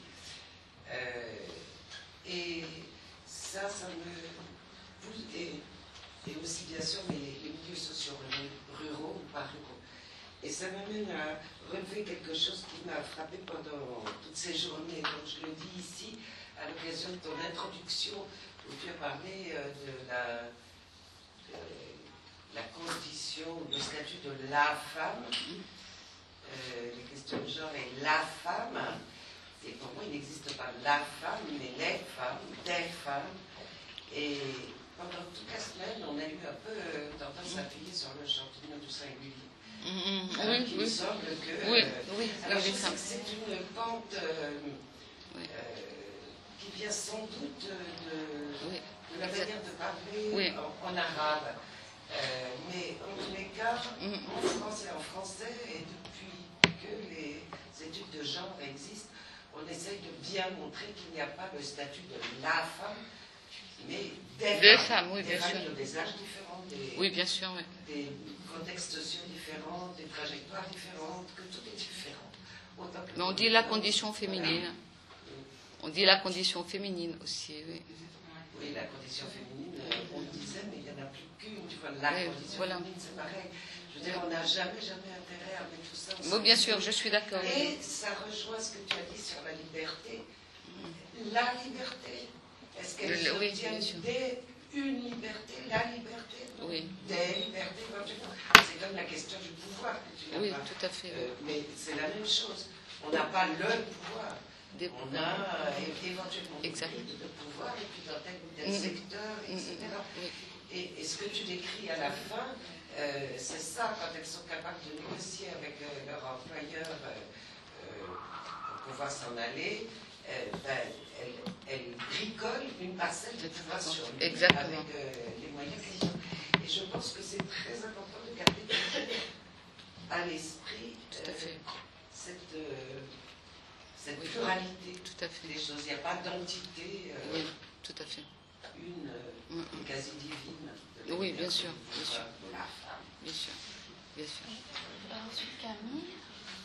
euh, Et ça, ça me... Vous, et, et aussi, bien sûr, les, les milieux sociaux ruraux ou pas ruraux. Et ça m'amène à relever quelque chose qui m'a frappé pendant toutes ces journées. Donc, je le dis ici, à l'occasion de ton introduction, où tu as parlé de la... De, la condition, le statut de la femme, euh, les questions de genre et la femme, et pour moi il n'existe pas la femme, mais les femmes, des femmes, et pendant toute la semaine on a eu un peu euh, tendance à appuyer sur le champignon du singulier. Mmh, alors oui, qu'il oui. me semble que... Oui, euh, oui, alors oui, je sais ça. que c'est une pente euh, Oui. euh, qui vient sans doute de, Oui. de la manière de parler Oui. en, en arabe. Euh, mais en tous les cas, Mm. en France et en français, et depuis que les études de genre existent, on essaye de bien montrer qu'il n'y a pas le statut de la femme, mais des, Des femmes. femmes, oui, des bien femmes sûr. qui ont des âges différents, des, Oui, bien sûr, oui. des contextes sociaux différents, des trajectoires différentes, que tout est différent. Autant que Mais on dit la condition féminine. On dit la condition féminine aussi, oui. Oui, la condition féminine, euh, on le disait, mais il n'y en a plus qu'une. Tu vois, la Oui, condition voilà. féminine, c'est pareil. Je veux dire, on n'a jamais, jamais intérêt à mettre tout ça ensemble. Oui, bien sûr, je suis d'accord. Et ça rejoint ce que tu as dit sur la liberté. La liberté, est-ce qu'elle Le- oui, s'obtient bien sûr. dès une liberté, la liberté, non, Oui. des libertés éventuellement. C'est comme la question du pouvoir que tu n'as Oui, pas. tout à fait. Euh, mais c'est la même chose. On n'a pas le pouvoir. Des On pouvoirs. a euh, éventuellement des Exact. brides de pouvoir, et puis dans tel ou tel Mm. secteur, Mm, et cetera. mm, oui. Et, et ce que tu décris à la fin, euh, c'est ça, quand elles sont capables de négocier avec euh, leur employeur euh, euh, pour pouvoir s'en aller, euh, ben, elles, elles bricolent une parcelle de pouvoir sur lui Exactement. avec euh, les moyens qu'ils ont. Et je pense que c'est très important de garder toujours à l'esprit Tout à fait. cette, euh, cette Oui. pluralité Tout à fait. des choses. Il n'y a pas d'entité, euh, Oui, tout à fait. une euh, Mm, mm. quasi divine. de Oui, la bien sûr, bien sûr. de la femme. Bien sûr. Bien sûr. Ensuite, Camille.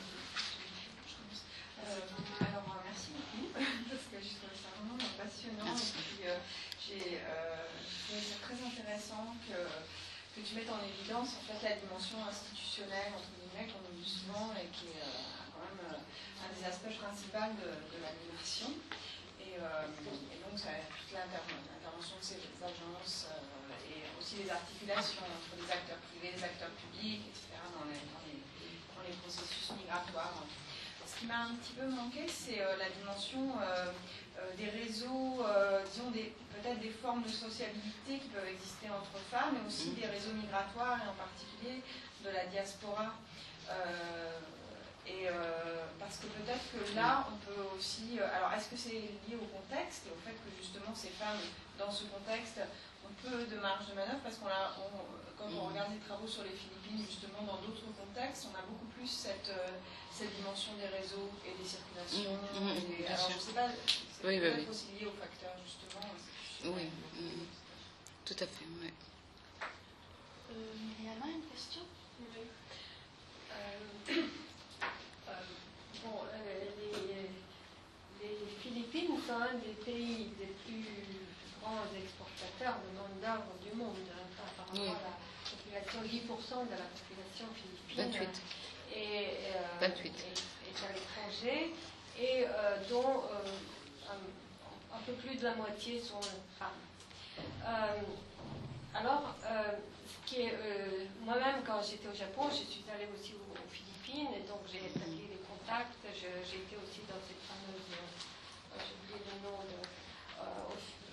Euh, alors, euh, merci beaucoup, parce que je trouve ça vraiment passionnant. Merci. Et puis, euh, j'ai euh, trouvé ça très intéressant que, que tu mettes en évidence en fait, la dimension institutionnelle, entre guillemets, qu'on oublie souvent et qui est euh, quand même euh, un des aspects principaux de, de la migration. Et, euh, et donc, ça, toute l'intervention de ces agences euh, et aussi les articulations entre les acteurs privés, les acteurs publics, et cetera, dans les, dans les, dans les processus migratoires. Ce qui m'a un petit peu manqué, c'est euh, la dimension euh, euh, des réseaux, euh, disons des, peut-être des formes de sociabilité qui peuvent exister entre femmes, mais aussi des réseaux migratoires, et en particulier de la diaspora. Euh, et euh, parce que peut-être que là, on peut aussi... Euh, alors, est-ce que c'est lié au contexte et au fait que justement ces femmes, dans ce contexte, ont peu de marge de manœuvre, parce qu'on a, on, quand on regarde les travaux sur les Philippines, justement, dans d'autres contextes, on a beaucoup plus cette... Euh, cette dimension des réseaux et des circulations. Mmh, mmh, et, bien alors, sûr. je ne sais pas, c'est Oui, oui, peut-être oui. aussi lié aux facteurs, justement. Oui, mm, tout à fait, oui. Euh, Myriama, une question? Oui. Euh, euh, bon, euh, les, les Philippines sont un des pays des plus grands exportateurs de main d'œuvre du monde, hein, par rapport Oui. à la population, dix pour cent de la population philippine. vingt-huit. Et, euh, vingt-huit. est, est à l'étranger, et euh, dont euh, un, un peu plus de la moitié sont femmes. Euh, alors, euh, ce qui est, euh, moi-même, quand j'étais au Japon, je suis allée aussi aux, aux Philippines, et donc j'ai établi des contacts. Je, j'ai été aussi dans cette fameuse, euh, j'ai oublié le nom de, euh,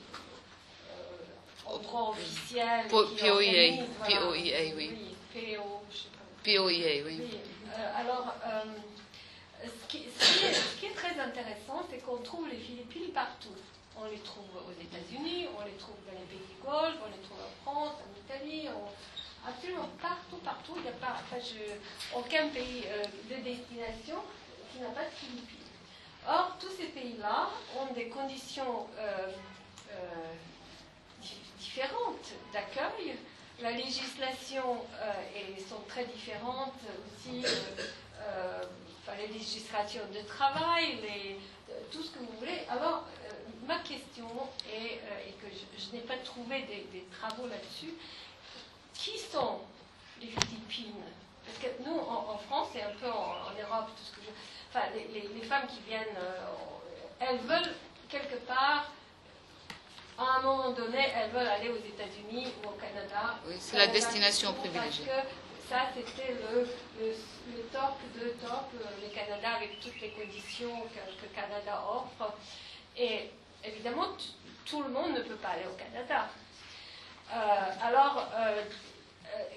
euh, endroit officiel. Po- qui P O I A, organise, voilà. P O I A, oui. Oui, P O, je sais pas. P O I A, oui. Oui, euh, alors, euh, ce, qui, ce, qui est, ce qui est très intéressant, c'est qu'on trouve les Philippines partout. On les trouve aux États-Unis, on les trouve dans les pays du Golfe, on les trouve en France, en Italie, on, absolument partout, partout. Il n'y a pas, enfin, je, aucun pays euh, de destination qui n'a pas de Philippines. Or, tous ces pays-là ont des conditions euh, euh, différentes d'accueil. La législation euh, est, sont très différentes aussi, euh, euh, enfin, les législations de travail, les, euh, tout ce que vous voulez. Alors, euh, ma question est, euh, et que je, je n'ai pas trouvé des, des travaux là-dessus, qui sont les Philippines? Parce que nous, en, en France, et un peu en, en Europe, tout ce que je, enfin, les, les, les femmes qui viennent, euh, elles veulent quelque part... À un moment donné, elles veulent aller aux États-Unis ou au Canada. Oui, c'est la destination privilégiée. Parce que ça, c'était le, le, le top de top, le Canada avec toutes les conditions que le Canada offre. Et évidemment, t- tout le monde ne peut pas aller au Canada. Euh, alors, euh, euh,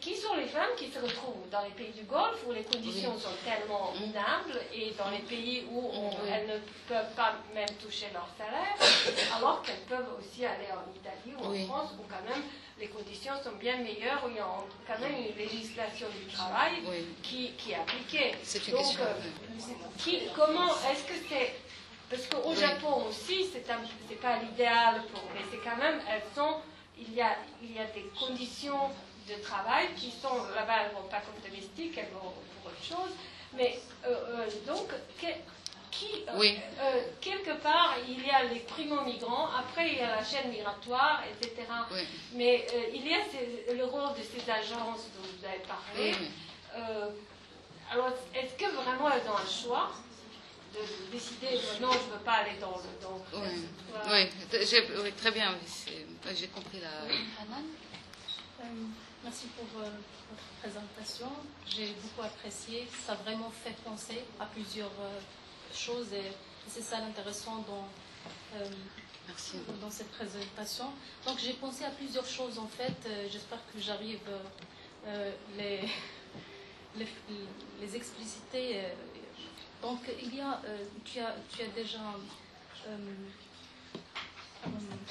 qui sont les femmes qui se retrouvent dans les pays du Golfe où les conditions Oui. sont tellement minables et dans les pays où on- Oui. elles ne peuvent pas même toucher leur salaire, alors qu'elles peuvent aussi aller en Italie ou Oui. en France où quand même les conditions sont bien meilleures, où il y a quand même une législation du travail Oui. qui, qui est appliquée. C'est une Donc, question. euh, qui, comment est-ce que c'est... Parce qu'au Oui. Japon aussi, c'est un- c'est pas l'idéal pour... Mais c'est quand même, elles sont... Il y a, il y a des conditions de travail qui sont... Là-bas, elles ne vont pas comme domestiques, elles vont pour autre chose. Mais euh, euh, donc, que- qui, euh, Oui. euh, quelque part, il y a les primo-migrants, après il y a la chaîne migratoire, et cetera. Oui. Mais euh, il y a ces- le rôle de ces agences dont vous avez parlé. Oui, oui. Euh, alors, est-ce que vraiment elles ont un choix de décider euh, non, je ne veux pas aller dans le. Dans, Oui. voilà. Oui, t- j'ai- oui, très bien. oui, c'est- oui, j'ai compris la. Hanan, Euh, merci pour euh, votre présentation. J'ai beaucoup apprécié. Ça a vraiment fait penser à plusieurs euh, choses et c'est ça l'intéressant dans, euh, Merci. dans cette présentation. Donc j'ai pensé à plusieurs choses en fait. Euh, J'espère que j'arrive euh, euh, les, les, les expliciter. euh. Donc il y a, euh, tu as, tu as déjà. euh, euh,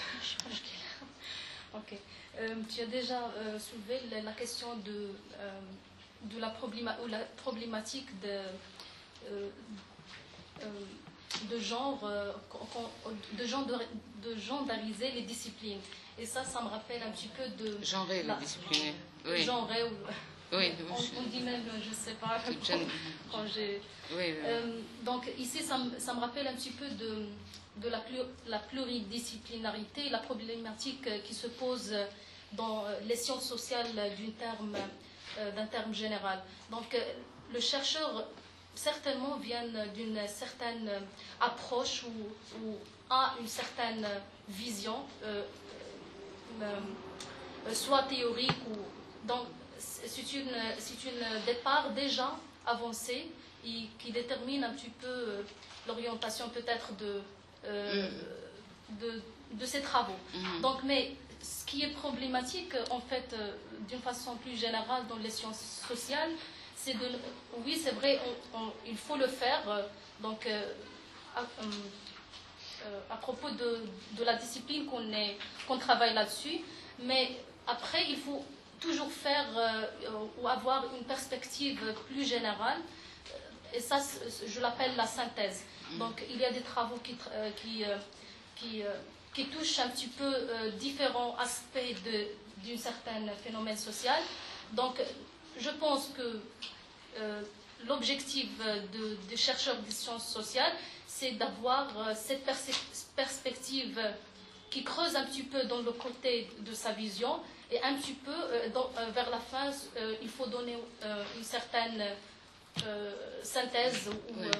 ok. Euh, tu as déjà euh, soulevé la, la question de, euh, de la, probléma ou la problématique de, euh, euh, de genre, euh, qu'on- qu'on- de, gender, de genderiser les disciplines. Et ça, ça me rappelle un petit peu de... Genré, la- le discipliné. Oui. Genrer, ou, Oui. on, on dit même, je ne sais pas, Tout gen- quand j'ai... Oui, oui. Euh, donc ici, ça me, ça me rappelle un petit peu de, de la, plu- la pluridisciplinarité, la problématique euh, qui se pose dans euh, les sciences sociales euh, d'une terme, euh, d'un terme général. Donc euh, le chercheur certainement vient d'une certaine euh, approche ou, ou a une certaine vision, euh, euh, euh, soit théorique ou... Donc c'est une, c'est une départ déjà avancé et qui détermine un petit peu euh, l'orientation peut-être de, euh, Mm. de, de ces travaux. Mhm. Donc, mais ce qui est problématique, en fait, euh, d'une façon plus générale dans les sciences sociales, c'est de... Oui, c'est vrai, on- on- il faut le faire. euh, donc, euh, à, euh, euh, à propos de, de la discipline qu'on est, qu'on travaille là-dessus, mais après, il faut toujours faire euh, ou avoir une perspective plus générale. Et ça, c'est- je l'appelle la synthèse. Donc, il y a des travaux qui, tra- euh, qui, euh, qui, euh, qui touchent un petit peu euh, différents aspects de- d'un certain phénomène social. Donc, je pense que euh, l'objectif de- des chercheurs des sciences sociales, c'est d'avoir euh, cette perse- perspective qui creuse un petit peu dans le côté de sa vision et un petit peu euh, dans- euh, vers la fin, euh, il faut donner euh, une certaine euh, synthèse ou, Oui.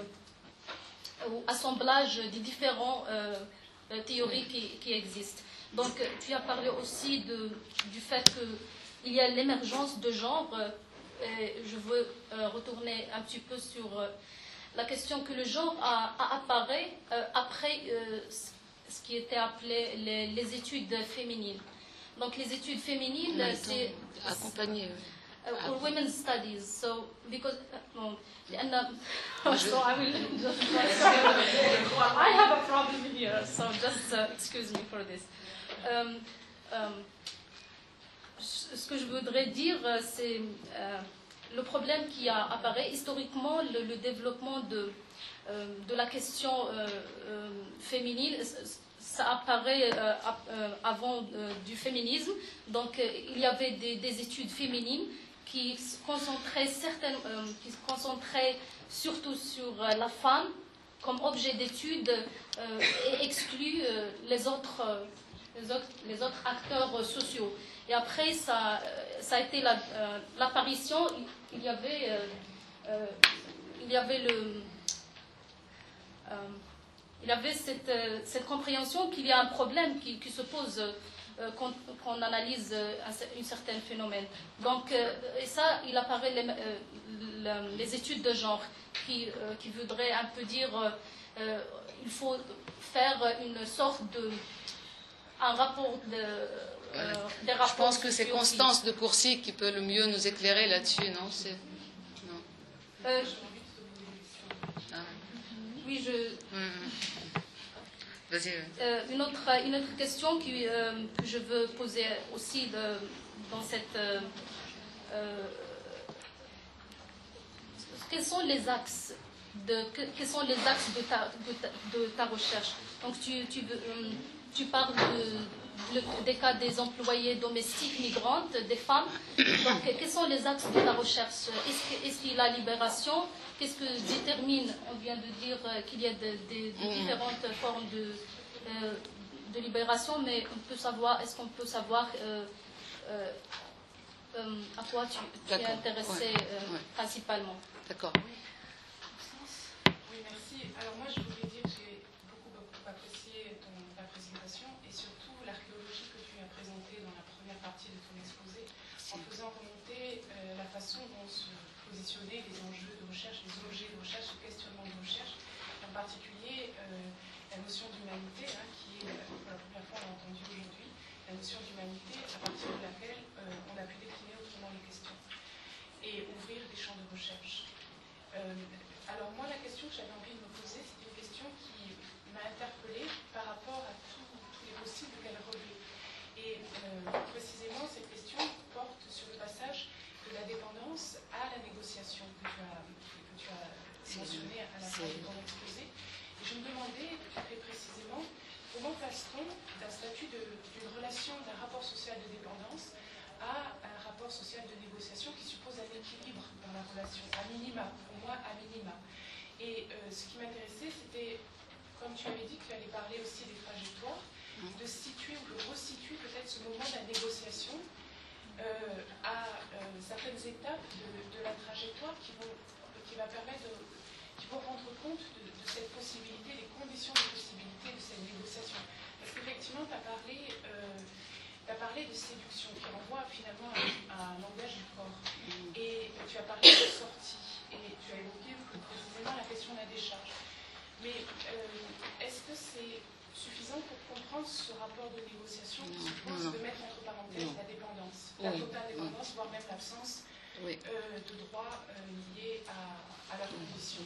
euh, ou assemblage des différents euh, euh, théories qui, qui existent. Donc, euh, tu as parlé aussi de, du fait qu'il y a l'émergence de genre. euh, et je veux euh, retourner un petit peu sur euh, la question que le genre a, a apparaît euh, après euh, ce qui était appelé les, les études féminines. Donc, les études féminines, En même c'est... temps, accompagné. Uh, or women's studies. So because uh, no, and, um, Moi, je- so I will just I have a problem here. So just uh, excuse me for this. Um, um, ce que je voudrais dire, euh, c'est euh, le problème qui a apparaît historiquement, le, le développement de euh, de la question euh, euh, féminine. Ça apparaît euh, ap- euh, avant euh, du féminisme. Donc, euh, il y avait des, des études féminines qui se concentraient, certaines, euh, qui se concentraient surtout sur euh, la femme comme objet d'étude euh, et excluent euh, les, autres, euh, les, autres, les autres acteurs euh, sociaux. Et après, ça, euh, ça a été la- euh, l'apparition, il, il y avait, euh, euh, il y avait le... euh, il y avait cette, euh, cette compréhension qu'il y a un problème qui, qui se pose euh, quand, quand on analyse euh, un, un certain phénomène. Donc, euh, et ça, il apparaît les, euh, le- les études de genre qui, euh, qui voudraient un peu dire euh, euh, il faut faire une sorte de un rapport de, euh, des rapports. Je pense que c'est sociaux aussi. Constance de Courcy qui peut le mieux nous éclairer là-dessus, non? C'est... non. Euh, Ah. oui, je. Hum. Vas-y. Euh, une, autre, une autre question qui, euh, que je veux poser aussi de, dans cette. Euh, euh, quels sont les axes de, que, quels sont les axes de ta, de ta, de ta recherche? Donc tu, tu, euh, tu parles de, le, des cas des employés domestiques migrantes, des femmes. Donc quels sont les axes de ta recherche? Est-ce, est-ce qu'il y a la libération? Qu'est-ce que détermine? On vient de dire qu'il y a de, de, de différentes formes de, euh, de libération, mais on peut savoir, est-ce qu'on peut savoir euh, euh, euh, à quoi tu, tu es intéressé ouais. euh, Ouais. principalement? D'accord. Oui, merci. Alors moi, je voulais dire que j'ai beaucoup, beaucoup apprécié ton, ta présentation et surtout l'archéologie que tu as présentée dans la première partie de ton exposé, en faisant remonter euh, la façon dont se positionner les enjeux de recherche, les objets de recherche, les questionnements de recherche, en particulier euh, la notion d'humanité, hein, qui est, pour la première fois, on l'a entendu aujourd'hui, la notion d'humanité à partir de laquelle euh, on a pu décliner autrement les questions et ouvrir des champs de recherche. Euh, alors moi, la question que j'avais envie de me poser, c'est une question qui m'a interpellée par rapport à tous les possibles qu'elle revêt. Et euh, précisément, cette question porte sur le passage de la dépendance à la négociation que tu as, que tu as mentionné à la fin de ton exposé. Et je me demandais très précisément comment passe-t-on d'un statut d'une relation, d'un rapport social de dépendance à un rapport social de négociation qui suppose un équilibre dans la relation, à minima, pour moi, à minima. Et euh, ce qui m'intéressait, c'était, comme tu avais dit, que tu allais parler aussi des trajectoires, de situer ou de resituer peut-être ce moment de la négociation euh, à euh, certaines étapes de, de la trajectoire qui vont, qui va permettre de, qui vont rendre compte de, de cette possibilité, des conditions de possibilité de cette négociation. Parce qu'effectivement, tu as parlé... Euh, Tu as parlé de séduction qui renvoie finalement à, à un langage du corps. Et tu as parlé de sortie. Et tu as évoqué précisément la question de la décharge. Mais euh, est-ce que c'est suffisant pour comprendre ce rapport de négociation qui suppose de mettre entre parenthèses non. la dépendance, la totale dépendance, oui. voire même l'absence oui. euh, de droits euh, liés à, à la condition?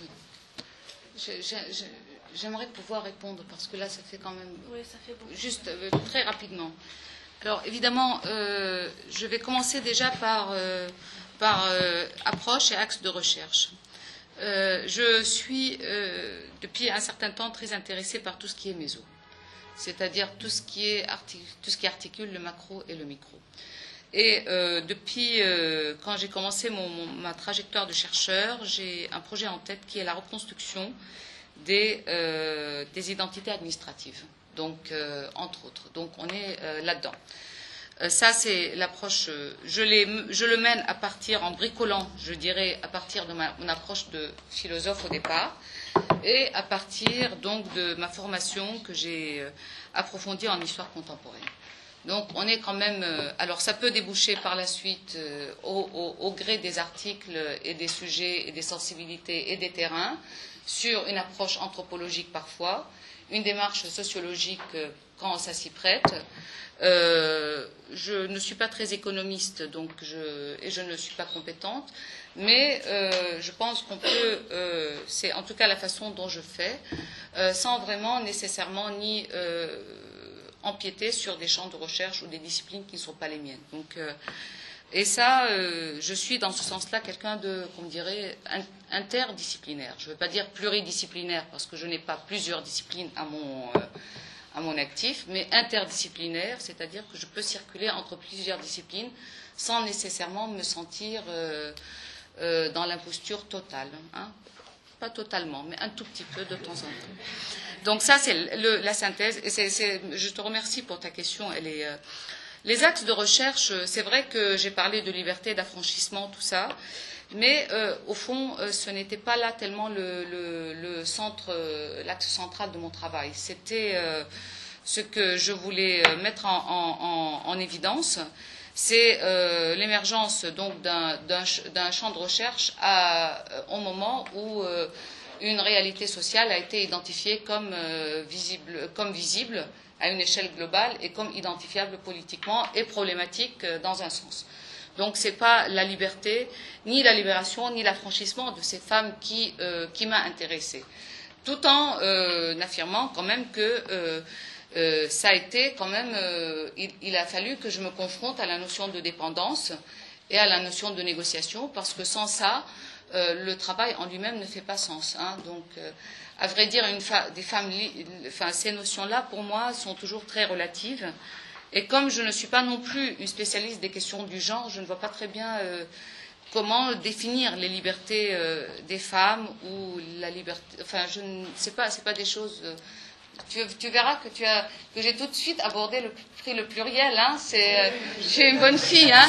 Je, je, je, j'aimerais pouvoir répondre parce que là, ça fait quand même. Oui, ça fait beaucoup. Juste euh, très rapidement. Alors évidemment, euh, je vais commencer déjà par, euh, par euh, approche et axe de recherche. Euh, je suis euh, depuis un certain temps très intéressée par tout ce qui est méso, c'est-à-dire tout ce qui est artic- tout ce qui articule le macro et le micro. Et euh, depuis euh, quand j'ai commencé mon, mon, ma trajectoire de chercheur, j'ai un projet en tête qui est la reconstruction des, euh, des identités administratives. Donc, euh, entre autres. Donc, on est euh, là-dedans. Euh, ça, c'est l'approche. Euh, je, je le mène à partir, en bricolant, je dirais, à partir de ma, mon approche de philosophe au départ, et à partir donc de ma formation que j'ai euh, approfondie en histoire contemporaine. Donc, on est quand même. Euh, alors, ça peut déboucher par la suite, euh, au, au, au gré des articles et des sujets et des sensibilités et des terrains, sur une approche anthropologique parfois. Une démarche sociologique quand ça s'y prête. Euh, je ne suis pas très économiste donc je, et je ne suis pas compétente, mais euh, je pense qu'on peut, euh, c'est en tout cas la façon dont je fais, euh, sans vraiment nécessairement ni euh, empiéter sur des champs de recherche ou des disciplines qui ne sont pas les miennes. Donc, euh, et ça, euh, je suis dans ce sens-là quelqu'un de, qu'on dirait, interdisciplinaire. Je ne veux pas dire pluridisciplinaire parce que je n'ai pas plusieurs disciplines à mon, euh, à mon actif, mais interdisciplinaire, c'est-à-dire que je peux circuler entre plusieurs disciplines sans nécessairement me sentir euh, euh, dans l'imposture totale. Hein. Pas totalement, mais un tout petit peu de temps en temps. Donc ça, c'est le, la synthèse. Et c'est, c'est, je te remercie pour ta question. Elle est... Euh, Les axes de recherche, c'est vrai que j'ai parlé de liberté, d'affranchissement, tout ça, mais euh, au fond, euh, ce n'était pas là tellement le, le, le centre, euh, l'axe central de mon travail. C'était euh, ce que je voulais mettre en, en, en évidence, c'est euh, l'émergence donc d'un, d'un, d'un champ de recherche à, au moment où euh, une réalité sociale a été identifiée comme, euh, visible, comme visible à une échelle globale et comme identifiable politiquement et problématique euh, dans un sens. Donc ce n'est pas la liberté, ni la libération, ni l'affranchissement de ces femmes qui, euh, qui m'a intéressée. Tout en euh, affirmant quand même que euh, euh, ça a été quand même, euh, il, il a fallu que je me confronte à la notion de dépendance et à la notion de négociation, parce que sans ça, euh, le travail en lui-même ne fait pas sens. Hein. Donc, euh, à vrai dire, une fa des femmes, enfin, ces notions-là, pour moi, sont toujours très relatives. Et comme je ne suis pas non plus une spécialiste des questions du genre, je ne vois pas très bien euh, comment définir les libertés euh, des femmes ou la liberté. Enfin, je ne sais pas, c'est pas des choses. Euh, tu, tu verras que tu as que j'ai tout de suite abordé le pris le pluriel. Hein, c'est, euh, je suis une bonne fille. Hein.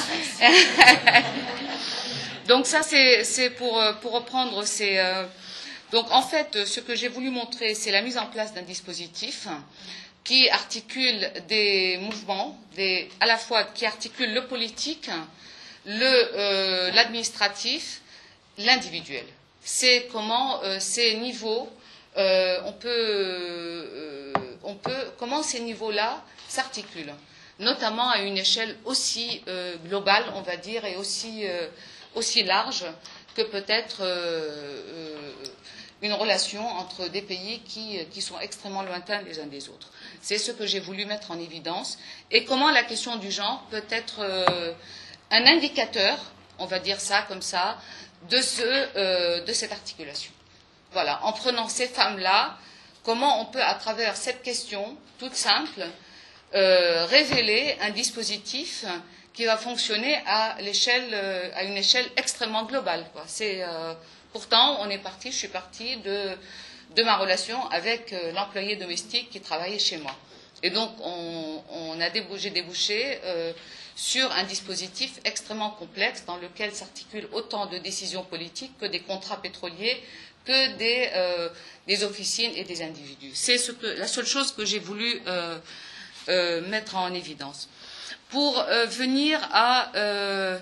Donc ça, c'est c'est pour pour reprendre ces. Euh, donc en fait, ce que j'ai voulu montrer, c'est la mise en place d'un dispositif qui articule des mouvements, des, à la fois qui articule le politique, le, euh, l'administratif, l'individuel. C'est comment euh, ces niveaux, euh, on peut, euh, on peut, comment ces niveaux-là s'articulent, notamment à une échelle aussi euh, globale, on va dire, et aussi, euh, aussi large que peut-être euh, euh, une relation entre des pays qui, qui sont extrêmement lointains les uns des autres. C'est ce que j'ai voulu mettre en évidence. Et comment la question du genre peut être euh, un indicateur, on va dire ça comme ça, de, ce, euh, de cette articulation. Voilà, en prenant ces femmes-là, comment on peut, à travers cette question toute simple, euh, révéler un dispositif qui va fonctionner à, l'échelle, euh, à une échelle extrêmement globale, quoi. C'est... Euh, Pourtant, on est parti, je suis partie de, de ma relation avec euh, l'employé domestique qui travaillait chez moi. Et donc, on, on a débouché, débouché euh, sur un dispositif extrêmement complexe dans lequel s'articulent autant de décisions politiques que des contrats pétroliers, que des, euh, des officines et des individus. C'est ce que, la seule chose que j'ai voulu euh, euh, mettre en évidence. Pour euh, venir à... Euh,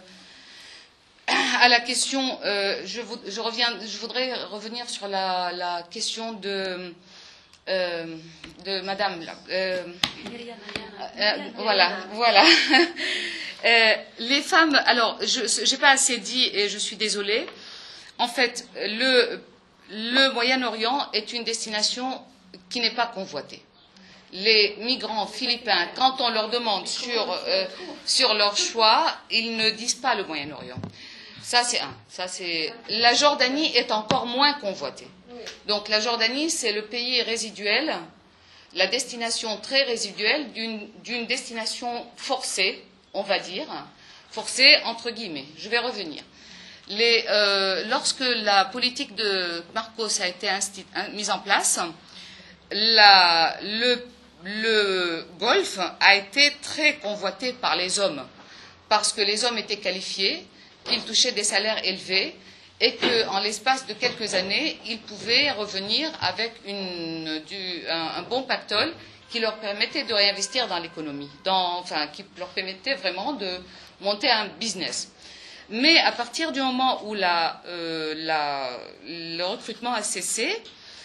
À la question, euh, je, vous, je, reviens, je voudrais revenir sur la, la question de, euh, de Madame. Là, euh, euh, voilà, voilà. euh, les femmes. Alors, je n'ai pas assez dit et je suis désolée. En fait, le, le Moyen-Orient est une destination qui n'est pas convoitée. Les migrants philippins, quand on leur demande sur, euh, sur leur choix, ils ne disent pas le Moyen-Orient. Ça, c'est un. Ça, c'est... La Jordanie est encore moins convoitée. Donc, la Jordanie, c'est le pays résiduel, la destination très résiduelle d'une, d'une destination forcée, on va dire, forcée entre guillemets. Je vais revenir. Les, euh, lorsque la politique de Marcos a été insti- mise en place, la, le, le Golfe a été très convoité par les hommes, parce que les hommes étaient qualifiés, qu'ils touchaient des salaires élevés et qu'en l'espace de quelques années, ils pouvaient revenir avec une, du, un, un bon pactole qui leur permettait de réinvestir dans l'économie, dans, enfin, qui leur permettait vraiment de monter un business. Mais à partir du moment où la, euh, la, le recrutement a cessé,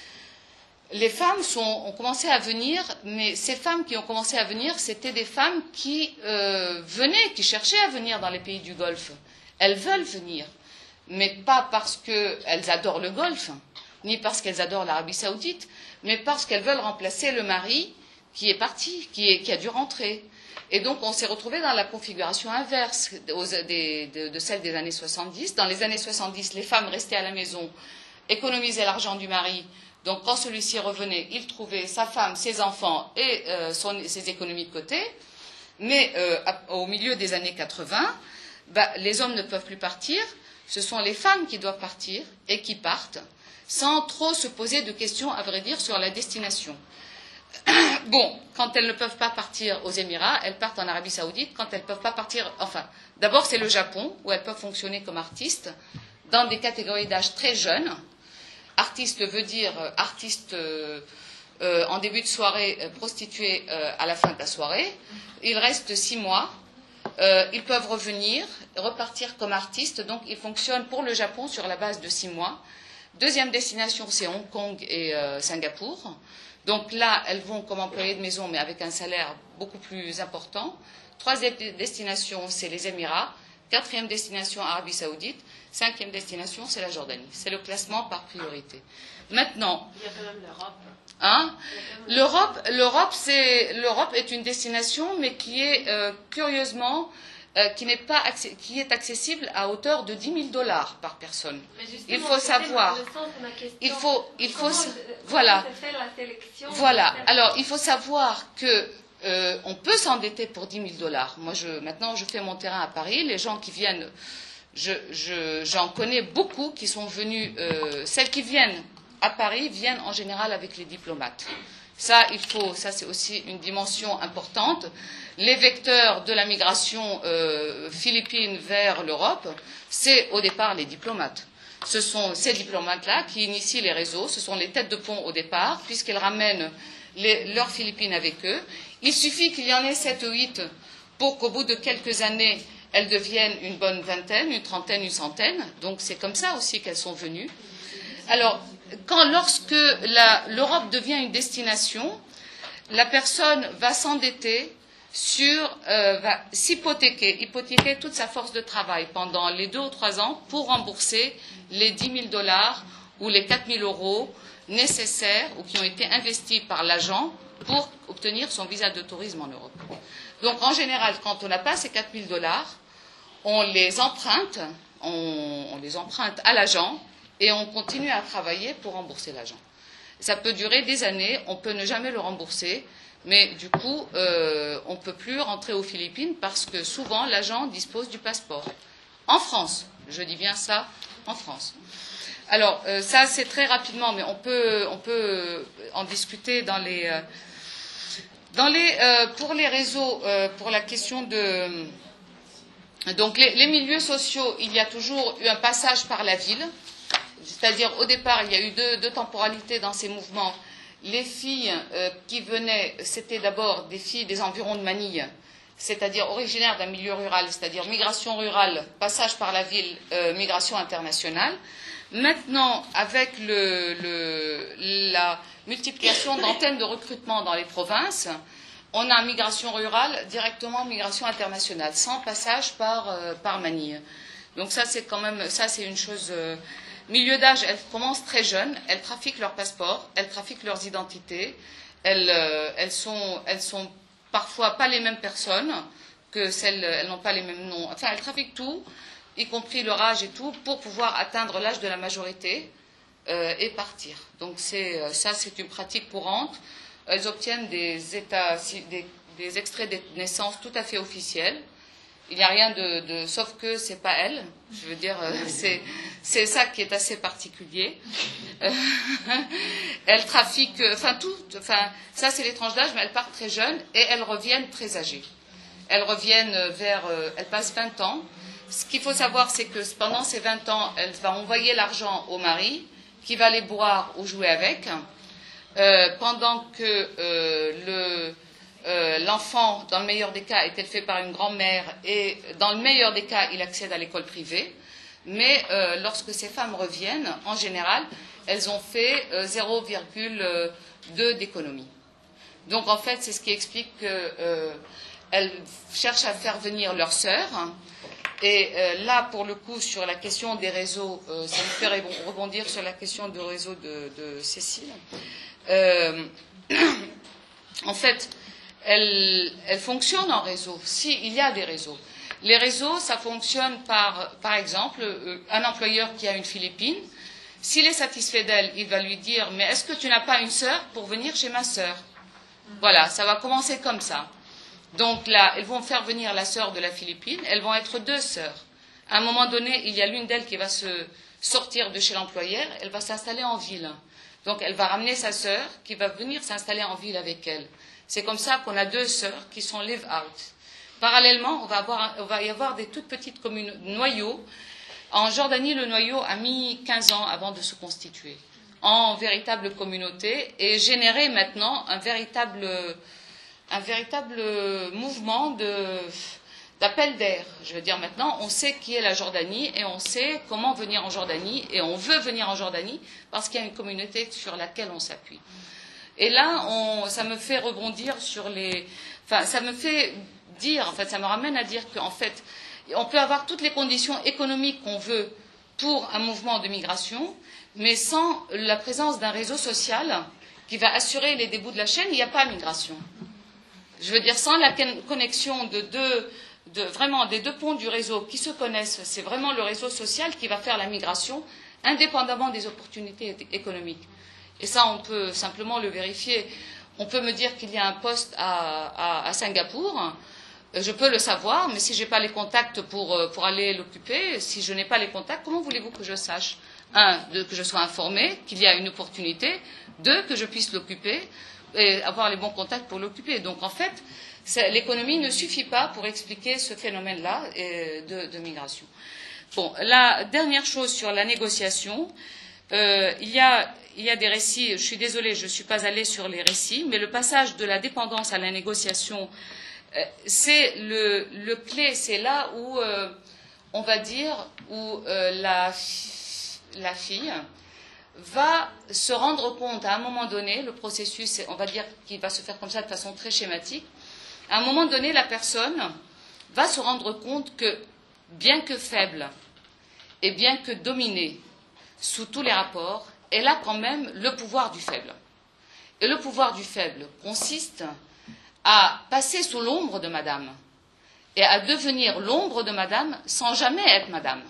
les femmes sont, ont commencé à venir, mais ces femmes qui ont commencé à venir, c'était des femmes qui euh, venaient, qui cherchaient à venir dans les pays du Golfe. Elles veulent venir, mais pas parce qu'elles adorent le Golfe, ni parce qu'elles adorent l'Arabie Saoudite, mais parce qu'elles veulent remplacer le mari qui est parti, qui, est, qui a dû rentrer. Et donc, on s'est retrouvé dans la configuration inverse aux, des, de, de celle des années soixante-dix. Dans les années soixante-dix, les femmes restaient à la maison, économisaient l'argent du mari. Donc, quand celui-ci revenait, il trouvait sa femme, ses enfants et euh, son, ses économies de côté. Mais euh, au milieu des années quatre-vingts, bah, les hommes ne peuvent plus partir, ce sont les femmes qui doivent partir et qui partent, sans trop se poser de questions, à vrai dire, sur la destination. Bon, quand elles ne peuvent pas partir aux Émirats, elles partent en Arabie Saoudite. Quand elles ne peuvent pas partir, enfin, d'abord c'est le Japon, où elles peuvent fonctionner comme artistes, dans des catégories d'âge très jeunes. Artiste veut dire euh, artiste euh, euh, en début de soirée, euh, prostituée euh, à la fin de la soirée. Il reste six mois. Euh, ils peuvent revenir, repartir comme artistes, donc ils fonctionnent pour le Japon sur la base de six mois. Deuxième destination, c'est Hong Kong et euh, Singapour. Donc là, elles vont comme employées de maison, mais avec un salaire beaucoup plus important. Troisième destination, c'est les Émirats. Quatrième destination, Arabie Saoudite. Cinquième destination, c'est la Jordanie. C'est le classement par priorité. Maintenant, il y a quand même l'Europe. Hein L'Europe, l'Europe, c'est, l'Europe est une destination, mais qui est euh, curieusement, euh, qui n'est pas, qui est accessible à hauteur de dix mille dollars par personne. Il faut savoir. Il faut, il faut, voilà, voilà. Alors, il faut savoir que euh, on peut s'endetter pour dix mille dollars. Moi, je, maintenant, je fais mon terrain à Paris. Les gens qui viennent, je, je, j'en connais beaucoup qui sont venus, euh, celles qui viennent à Paris viennent en général avec les diplomates. Ça, il faut, ça c'est aussi une dimension importante. Les vecteurs de la migration euh, philippine vers l'Europe, c'est au départ les diplomates. Ce sont ces diplomates-là qui initient les réseaux, ce sont les têtes de pont au départ, puisqu'elles ramènent les, leurs Philippines avec eux. Il suffit qu'il y en ait sept ou huit pour qu'au bout de quelques années, elles deviennent une bonne vingtaine, une trentaine, une centaine. Donc c'est comme ça aussi qu'elles sont venues. Alors, quand, lorsque la, l'Europe devient une destination, la personne va s'endetter sur, euh, va s'hypothéquer, hypothéquer toute sa force de travail pendant les deux ou trois ans pour rembourser les dix mille dollars ou les quatre mille euros nécessaires ou qui ont été investis par l'agent pour obtenir son visa de tourisme en Europe. Donc, en général, quand on n'a pas ces quatre mille dollars, on les emprunte, on, on les emprunte à l'agent et on continue à travailler pour rembourser l'agent. Ça peut durer des années, on peut ne jamais le rembourser, mais du coup, euh, on ne peut plus rentrer aux Philippines parce que souvent, l'agent dispose du passeport. En France, je dis bien ça, en France. Alors, euh, ça, c'est très rapidement, mais on peut, on peut en discuter dans les... Euh, dans les euh, pour les réseaux, euh, pour la question de... Donc, les, les milieux sociaux, il y a toujours eu un passage par la ville. C'est-à-dire, au départ, il y a eu deux, deux temporalités dans ces mouvements. Les filles euh, qui venaient, c'était d'abord des filles des environs de Manille, c'est-à-dire originaires d'un milieu rural, c'est-à-dire migration rurale, passage par la ville, euh, migration internationale. Maintenant, avec le, le, la multiplication d'antennes de recrutement dans les provinces, on a migration rurale, directement migration internationale, sans passage par, euh, par Manille. Donc ça, c'est quand même, ça, c'est une chose... Euh, Milieu d'âge, elles commencent très jeunes, elles trafiquent leurs passeports, elles trafiquent leurs identités, elles, euh, elles, sont, elles sont parfois pas les mêmes personnes, que celles, elles n'ont pas les mêmes noms. Enfin, elles trafiquent tout, y compris leur âge et tout, pour pouvoir atteindre l'âge de la majorité euh, et partir. Donc c'est, ça, c'est une pratique courante. Elles obtiennent des, états, des, des extraits de naissance tout à fait officiels. Il n'y a rien de, de sauf que c'est pas elle. Je veux dire, c'est c'est ça qui est assez particulier. Euh, elles trafiquent, enfin tout, enfin ça c'est les tranches d'âge, mais elles partent très jeunes et elles reviennent très âgées. Elles reviennent vers, euh, elles passent vingt ans. Ce qu'il faut savoir, c'est que pendant ces vingt ans, elle va envoyer l'argent au mari, qui va les boire ou jouer avec, euh, pendant que euh, le Euh, l'enfant, dans le meilleur des cas, est élevé par une grand-mère et dans le meilleur des cas, il accède à l'école privée. Mais euh, lorsque ces femmes reviennent, en général, elles ont fait euh, zéro virgule deux d'économie. Donc en fait, c'est ce qui explique qu'elles euh, cherchent à faire venir leurs sœurs. Et euh, là, pour le coup, sur la question des réseaux, euh, ça me fait rebondir sur la question du réseau de, de Cécile. Euh, en fait, Elle, elle fonctionne en réseau, si, il y a des réseaux. Les réseaux, ça fonctionne par, par exemple, un employeur qui a une Philippine, s'il est satisfait d'elle, il va lui dire « Mais est-ce que tu n'as pas une sœur pour venir chez ma sœur ?» Voilà, ça va commencer comme ça. Donc là, elles vont faire venir la sœur de la Philippine, elles vont être deux sœurs. À un moment donné, il y a l'une d'elles qui va se sortir de chez l'employeur, elle va s'installer en ville. Donc elle va ramener sa sœur qui va venir s'installer en ville avec elle. C'est comme ça qu'on a deux sœurs qui sont live-out. Parallèlement, on va, avoir, on va y avoir des toutes petites communes, noyaux. En Jordanie, le noyau a mis quinze ans avant de se constituer en véritable communauté et générer maintenant un véritable, un véritable mouvement de, d'appel d'air. Je veux dire, maintenant, on sait qui est la Jordanie et on sait comment venir en Jordanie et on veut venir en Jordanie parce qu'il y a une communauté sur laquelle on s'appuie. Et là, on, ça me fait rebondir sur les... Enfin, ça me fait dire, en fait, ça me ramène à dire qu'en fait, on peut avoir toutes les conditions économiques qu'on veut pour un mouvement de migration, mais sans la présence d'un réseau social qui va assurer les débuts de la chaîne, il n'y a pas de migration. Je veux dire, sans la connexion de deux, de, vraiment des deux ponts du réseau qui se connaissent, c'est vraiment le réseau social qui va faire la migration, indépendamment des opportunités économiques. Et ça, on peut simplement le vérifier. On peut me dire qu'il y a un poste à, à, à Singapour, je peux le savoir, mais si je n'ai pas les contacts pour, pour aller l'occuper, si je n'ai pas les contacts, comment voulez-vous que je sache? Un, de, que je sois informée qu'il y a une opportunité. Deux, que je puisse l'occuper et avoir les bons contacts pour l'occuper. Donc, en fait, l'économie ne suffit pas pour expliquer ce phénomène-là de, de migration. Bon, la dernière chose sur la négociation, euh, il y a, il y a des récits, je suis désolée, je ne suis pas allée sur les récits, mais le passage de la dépendance à la négociation, euh, c'est le, le clé, c'est là où, euh, on va dire, où euh, la, la fille va se rendre compte à un moment donné, le processus, on va dire qu'il va se faire comme ça de façon très schématique, à un moment donné, la personne va se rendre compte que, bien que faible et bien que dominée sous tous les rapports, elle a quand même le pouvoir du faible. Et le pouvoir du faible consiste à passer sous l'ombre de madame et à devenir l'ombre de madame sans jamais être madame.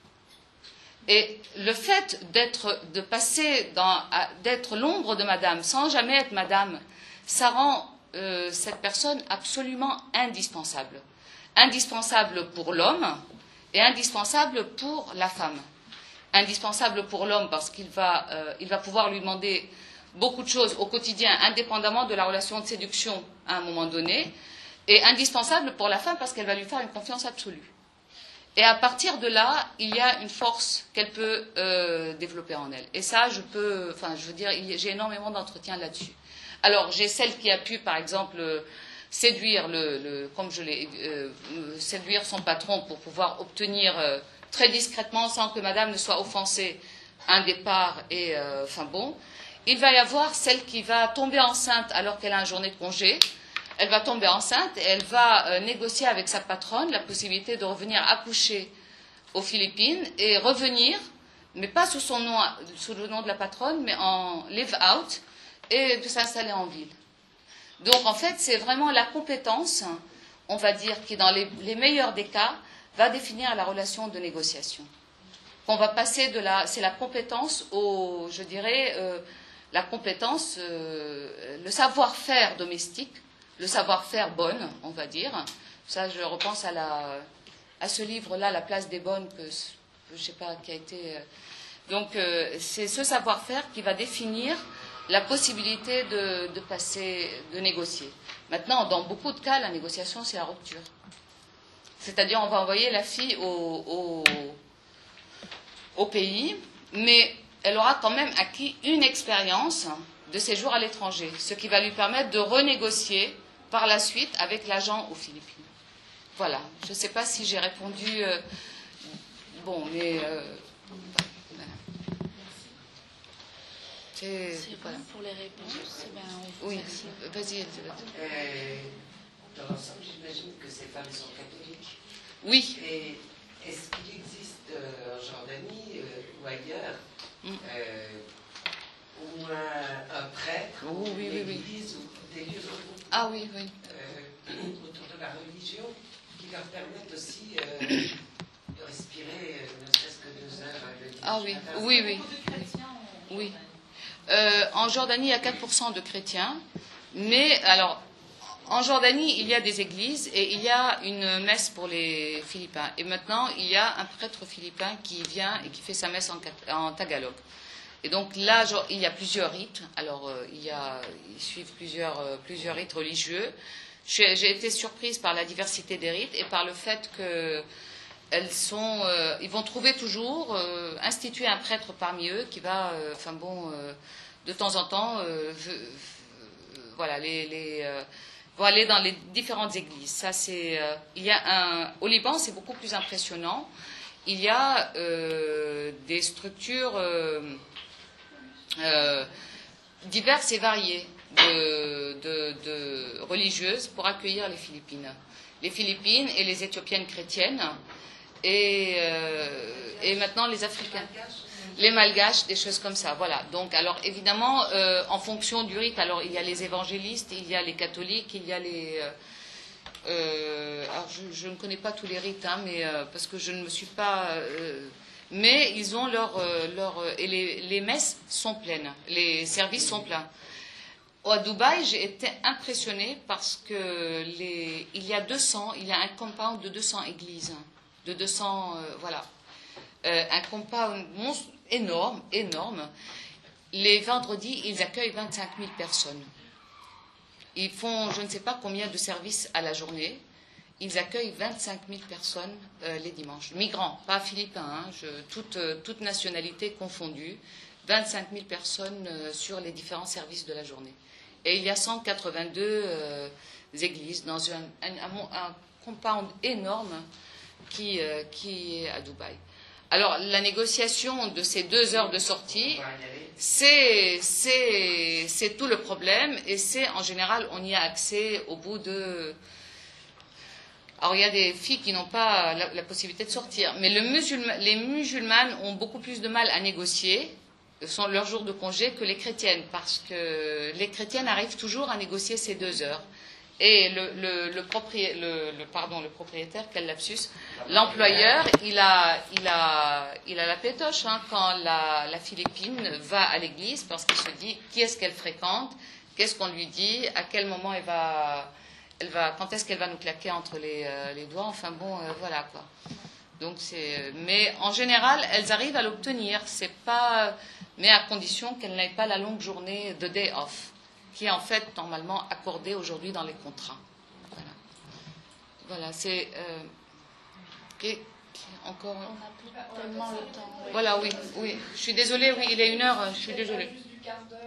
Et le fait d'être, de passer dans, d'être l'ombre de madame sans jamais être madame, ça rend euh, cette personne absolument indispensable. Indispensable pour l'homme et indispensable pour la femme. Indispensable pour l'homme parce qu'il va, euh, il va pouvoir lui demander beaucoup de choses au quotidien, indépendamment de la relation de séduction à un moment donné, et indispensable pour la femme parce qu'elle va lui faire une confiance absolue. Et à partir de là, il y a une force qu'elle peut euh, développer en elle. Et ça, je peux, enfin, je veux dire, j'ai énormément d'entretiens là-dessus. Alors, j'ai celle qui a pu, par exemple, séduire le, le comme je l'ai, euh, séduire son patron pour pouvoir obtenir euh, très discrètement, sans que madame ne soit offensée, un départ et, euh, enfin bon. Il va y avoir celle qui va tomber enceinte alors qu'elle a une journée de congé. Elle va tomber enceinte et elle va euh, négocier avec sa patronne la possibilité de revenir accoucher aux Philippines et revenir, mais pas sous son nom, sous le nom de la patronne, mais en live-out et de s'installer en ville. Donc en fait, c'est vraiment la compétence, on va dire, qui dans les, les meilleurs des cas, va définir la relation de négociation. On va passer de la, c'est la compétence au, je dirais, euh, la compétence, euh, le savoir-faire domestique, le savoir-faire bonne, on va dire. Ça, je repense à, la, à ce livre-là, La place des bonnes, que je ne sais pas, qui a été... Donc, euh, c'est ce savoir-faire qui va définir la possibilité de, de passer, de négocier. Maintenant, dans beaucoup de cas, la négociation, c'est la rupture. C'est-à-dire, on va envoyer la fille au, au, au pays, mais elle aura quand même acquis une expérience de séjour à l'étranger, ce qui va lui permettre de renégocier par la suite avec l'agent aux Philippines. Voilà. Je ne sais pas si j'ai répondu. Euh, bon, mais. Euh, voilà. C'est, C'est voilà. bon pour les réponses. Eh ben, on vous Oui, remercie. vas-y. Euh, dans l'ensemble, j'imagine que ces femmes sont catholiques. Oui. Et est-ce qu'il existe euh, en Jordanie euh, ou ailleurs Mm. euh, au moins un prêtre, Oh, ou oui, une oui, oui. église, ou des lieux de regroupement Ah oui, oui. euh, autour de la religion qui leur permettent aussi euh, de respirer euh, ne serait-ce que deux heures le dimanche Ah oui, matin. oui, oui. Oui. Euh, en Jordanie, il y a quatre pour cent de chrétiens, mais alors, en Jordanie, il y a des églises et il y a une messe pour les Philippins. Et maintenant, il y a un prêtre philippin qui vient et qui fait sa messe en, en tagalog. Et donc là, genre, il y a plusieurs rites. Alors, euh, il y a, ils suivent plusieurs, euh, plusieurs rites religieux. J'ai, j'ai été surprise par la diversité des rites et par le fait que elles sont, euh, ils vont trouver toujours, euh, instituer un prêtre parmi eux qui va, euh, enfin bon, euh, de temps en temps, euh, v- v- voilà, les, les, euh, pour aller dans les différentes églises. Ça, c'est, euh, il y a un, au Liban, c'est beaucoup plus impressionnant. Il y a euh, des structures euh, euh, diverses et variées de, de, de religieuses pour accueillir les Philippines. Les Philippines et les Éthiopiennes chrétiennes et, euh, et maintenant les Africains. Les Malgaches, des choses comme ça, voilà. Donc, alors évidemment, euh, en fonction du rite, alors il y a les évangélistes, il y a les catholiques, il y a les... Euh, euh, alors je, je ne connais pas tous les rites, hein, mais euh, parce que je ne me suis pas... Euh, mais ils ont leur... Euh, leur et les, les messes sont pleines, les services sont pleins. À Dubaï, j'ai été impressionnée parce que les, il y a deux cents, il y a un compound de deux cents églises, de deux cents, euh, voilà. Euh, un compound monstre, énorme, énorme. Les vendredis, ils accueillent vingt-cinq mille personnes. Ils font, je ne sais pas combien de services à la journée. Ils accueillent vingt-cinq mille personnes euh, les dimanches. Migrants, pas philippins, hein, je, toute, euh, toute nationalité confondue. vingt-cinq mille personnes euh, sur les différents services de la journée. Et il y a cent quatre-vingt-deux euh, églises dans un, un, un, un compound énorme qui, euh, qui est à Dubaï. Alors, la négociation de ces deux heures de sortie, c'est, c'est, c'est tout le problème, et c'est, en général, on y a accès au bout de... Alors, il y a des filles qui n'ont pas la, la possibilité de sortir, mais le musulman, les musulmanes ont beaucoup plus de mal à négocier, sont leurs jours de congé, que les chrétiennes, parce que les chrétiennes arrivent toujours à négocier ces deux heures. Et le, le, le, propri, le, le, pardon, le propriétaire, quel lapsus, l'employeur, il a, il, a, il a la pétoche hein, quand la, la Philippine va à l'église, parce qu'il se dit qui est-ce qu'elle fréquente, qu'est-ce qu'on lui dit, à quel moment elle va, elle va quand est-ce qu'elle va nous claquer entre les, euh, les doigts, enfin bon, euh, voilà quoi. Donc c'est, mais en général, elles arrivent à l'obtenir, c'est pas, mais à condition qu'elles n'aient pas la longue journée de day off, qui est en fait normalement accordé aujourd'hui dans les contrats. Voilà, voilà c'est... Euh, et, encore... On n'a plus tellement le temps. Oui. Voilà, oui, oui. Je suis désolée, oui, il est une heure, je suis désolée. Juste du quart d'heure.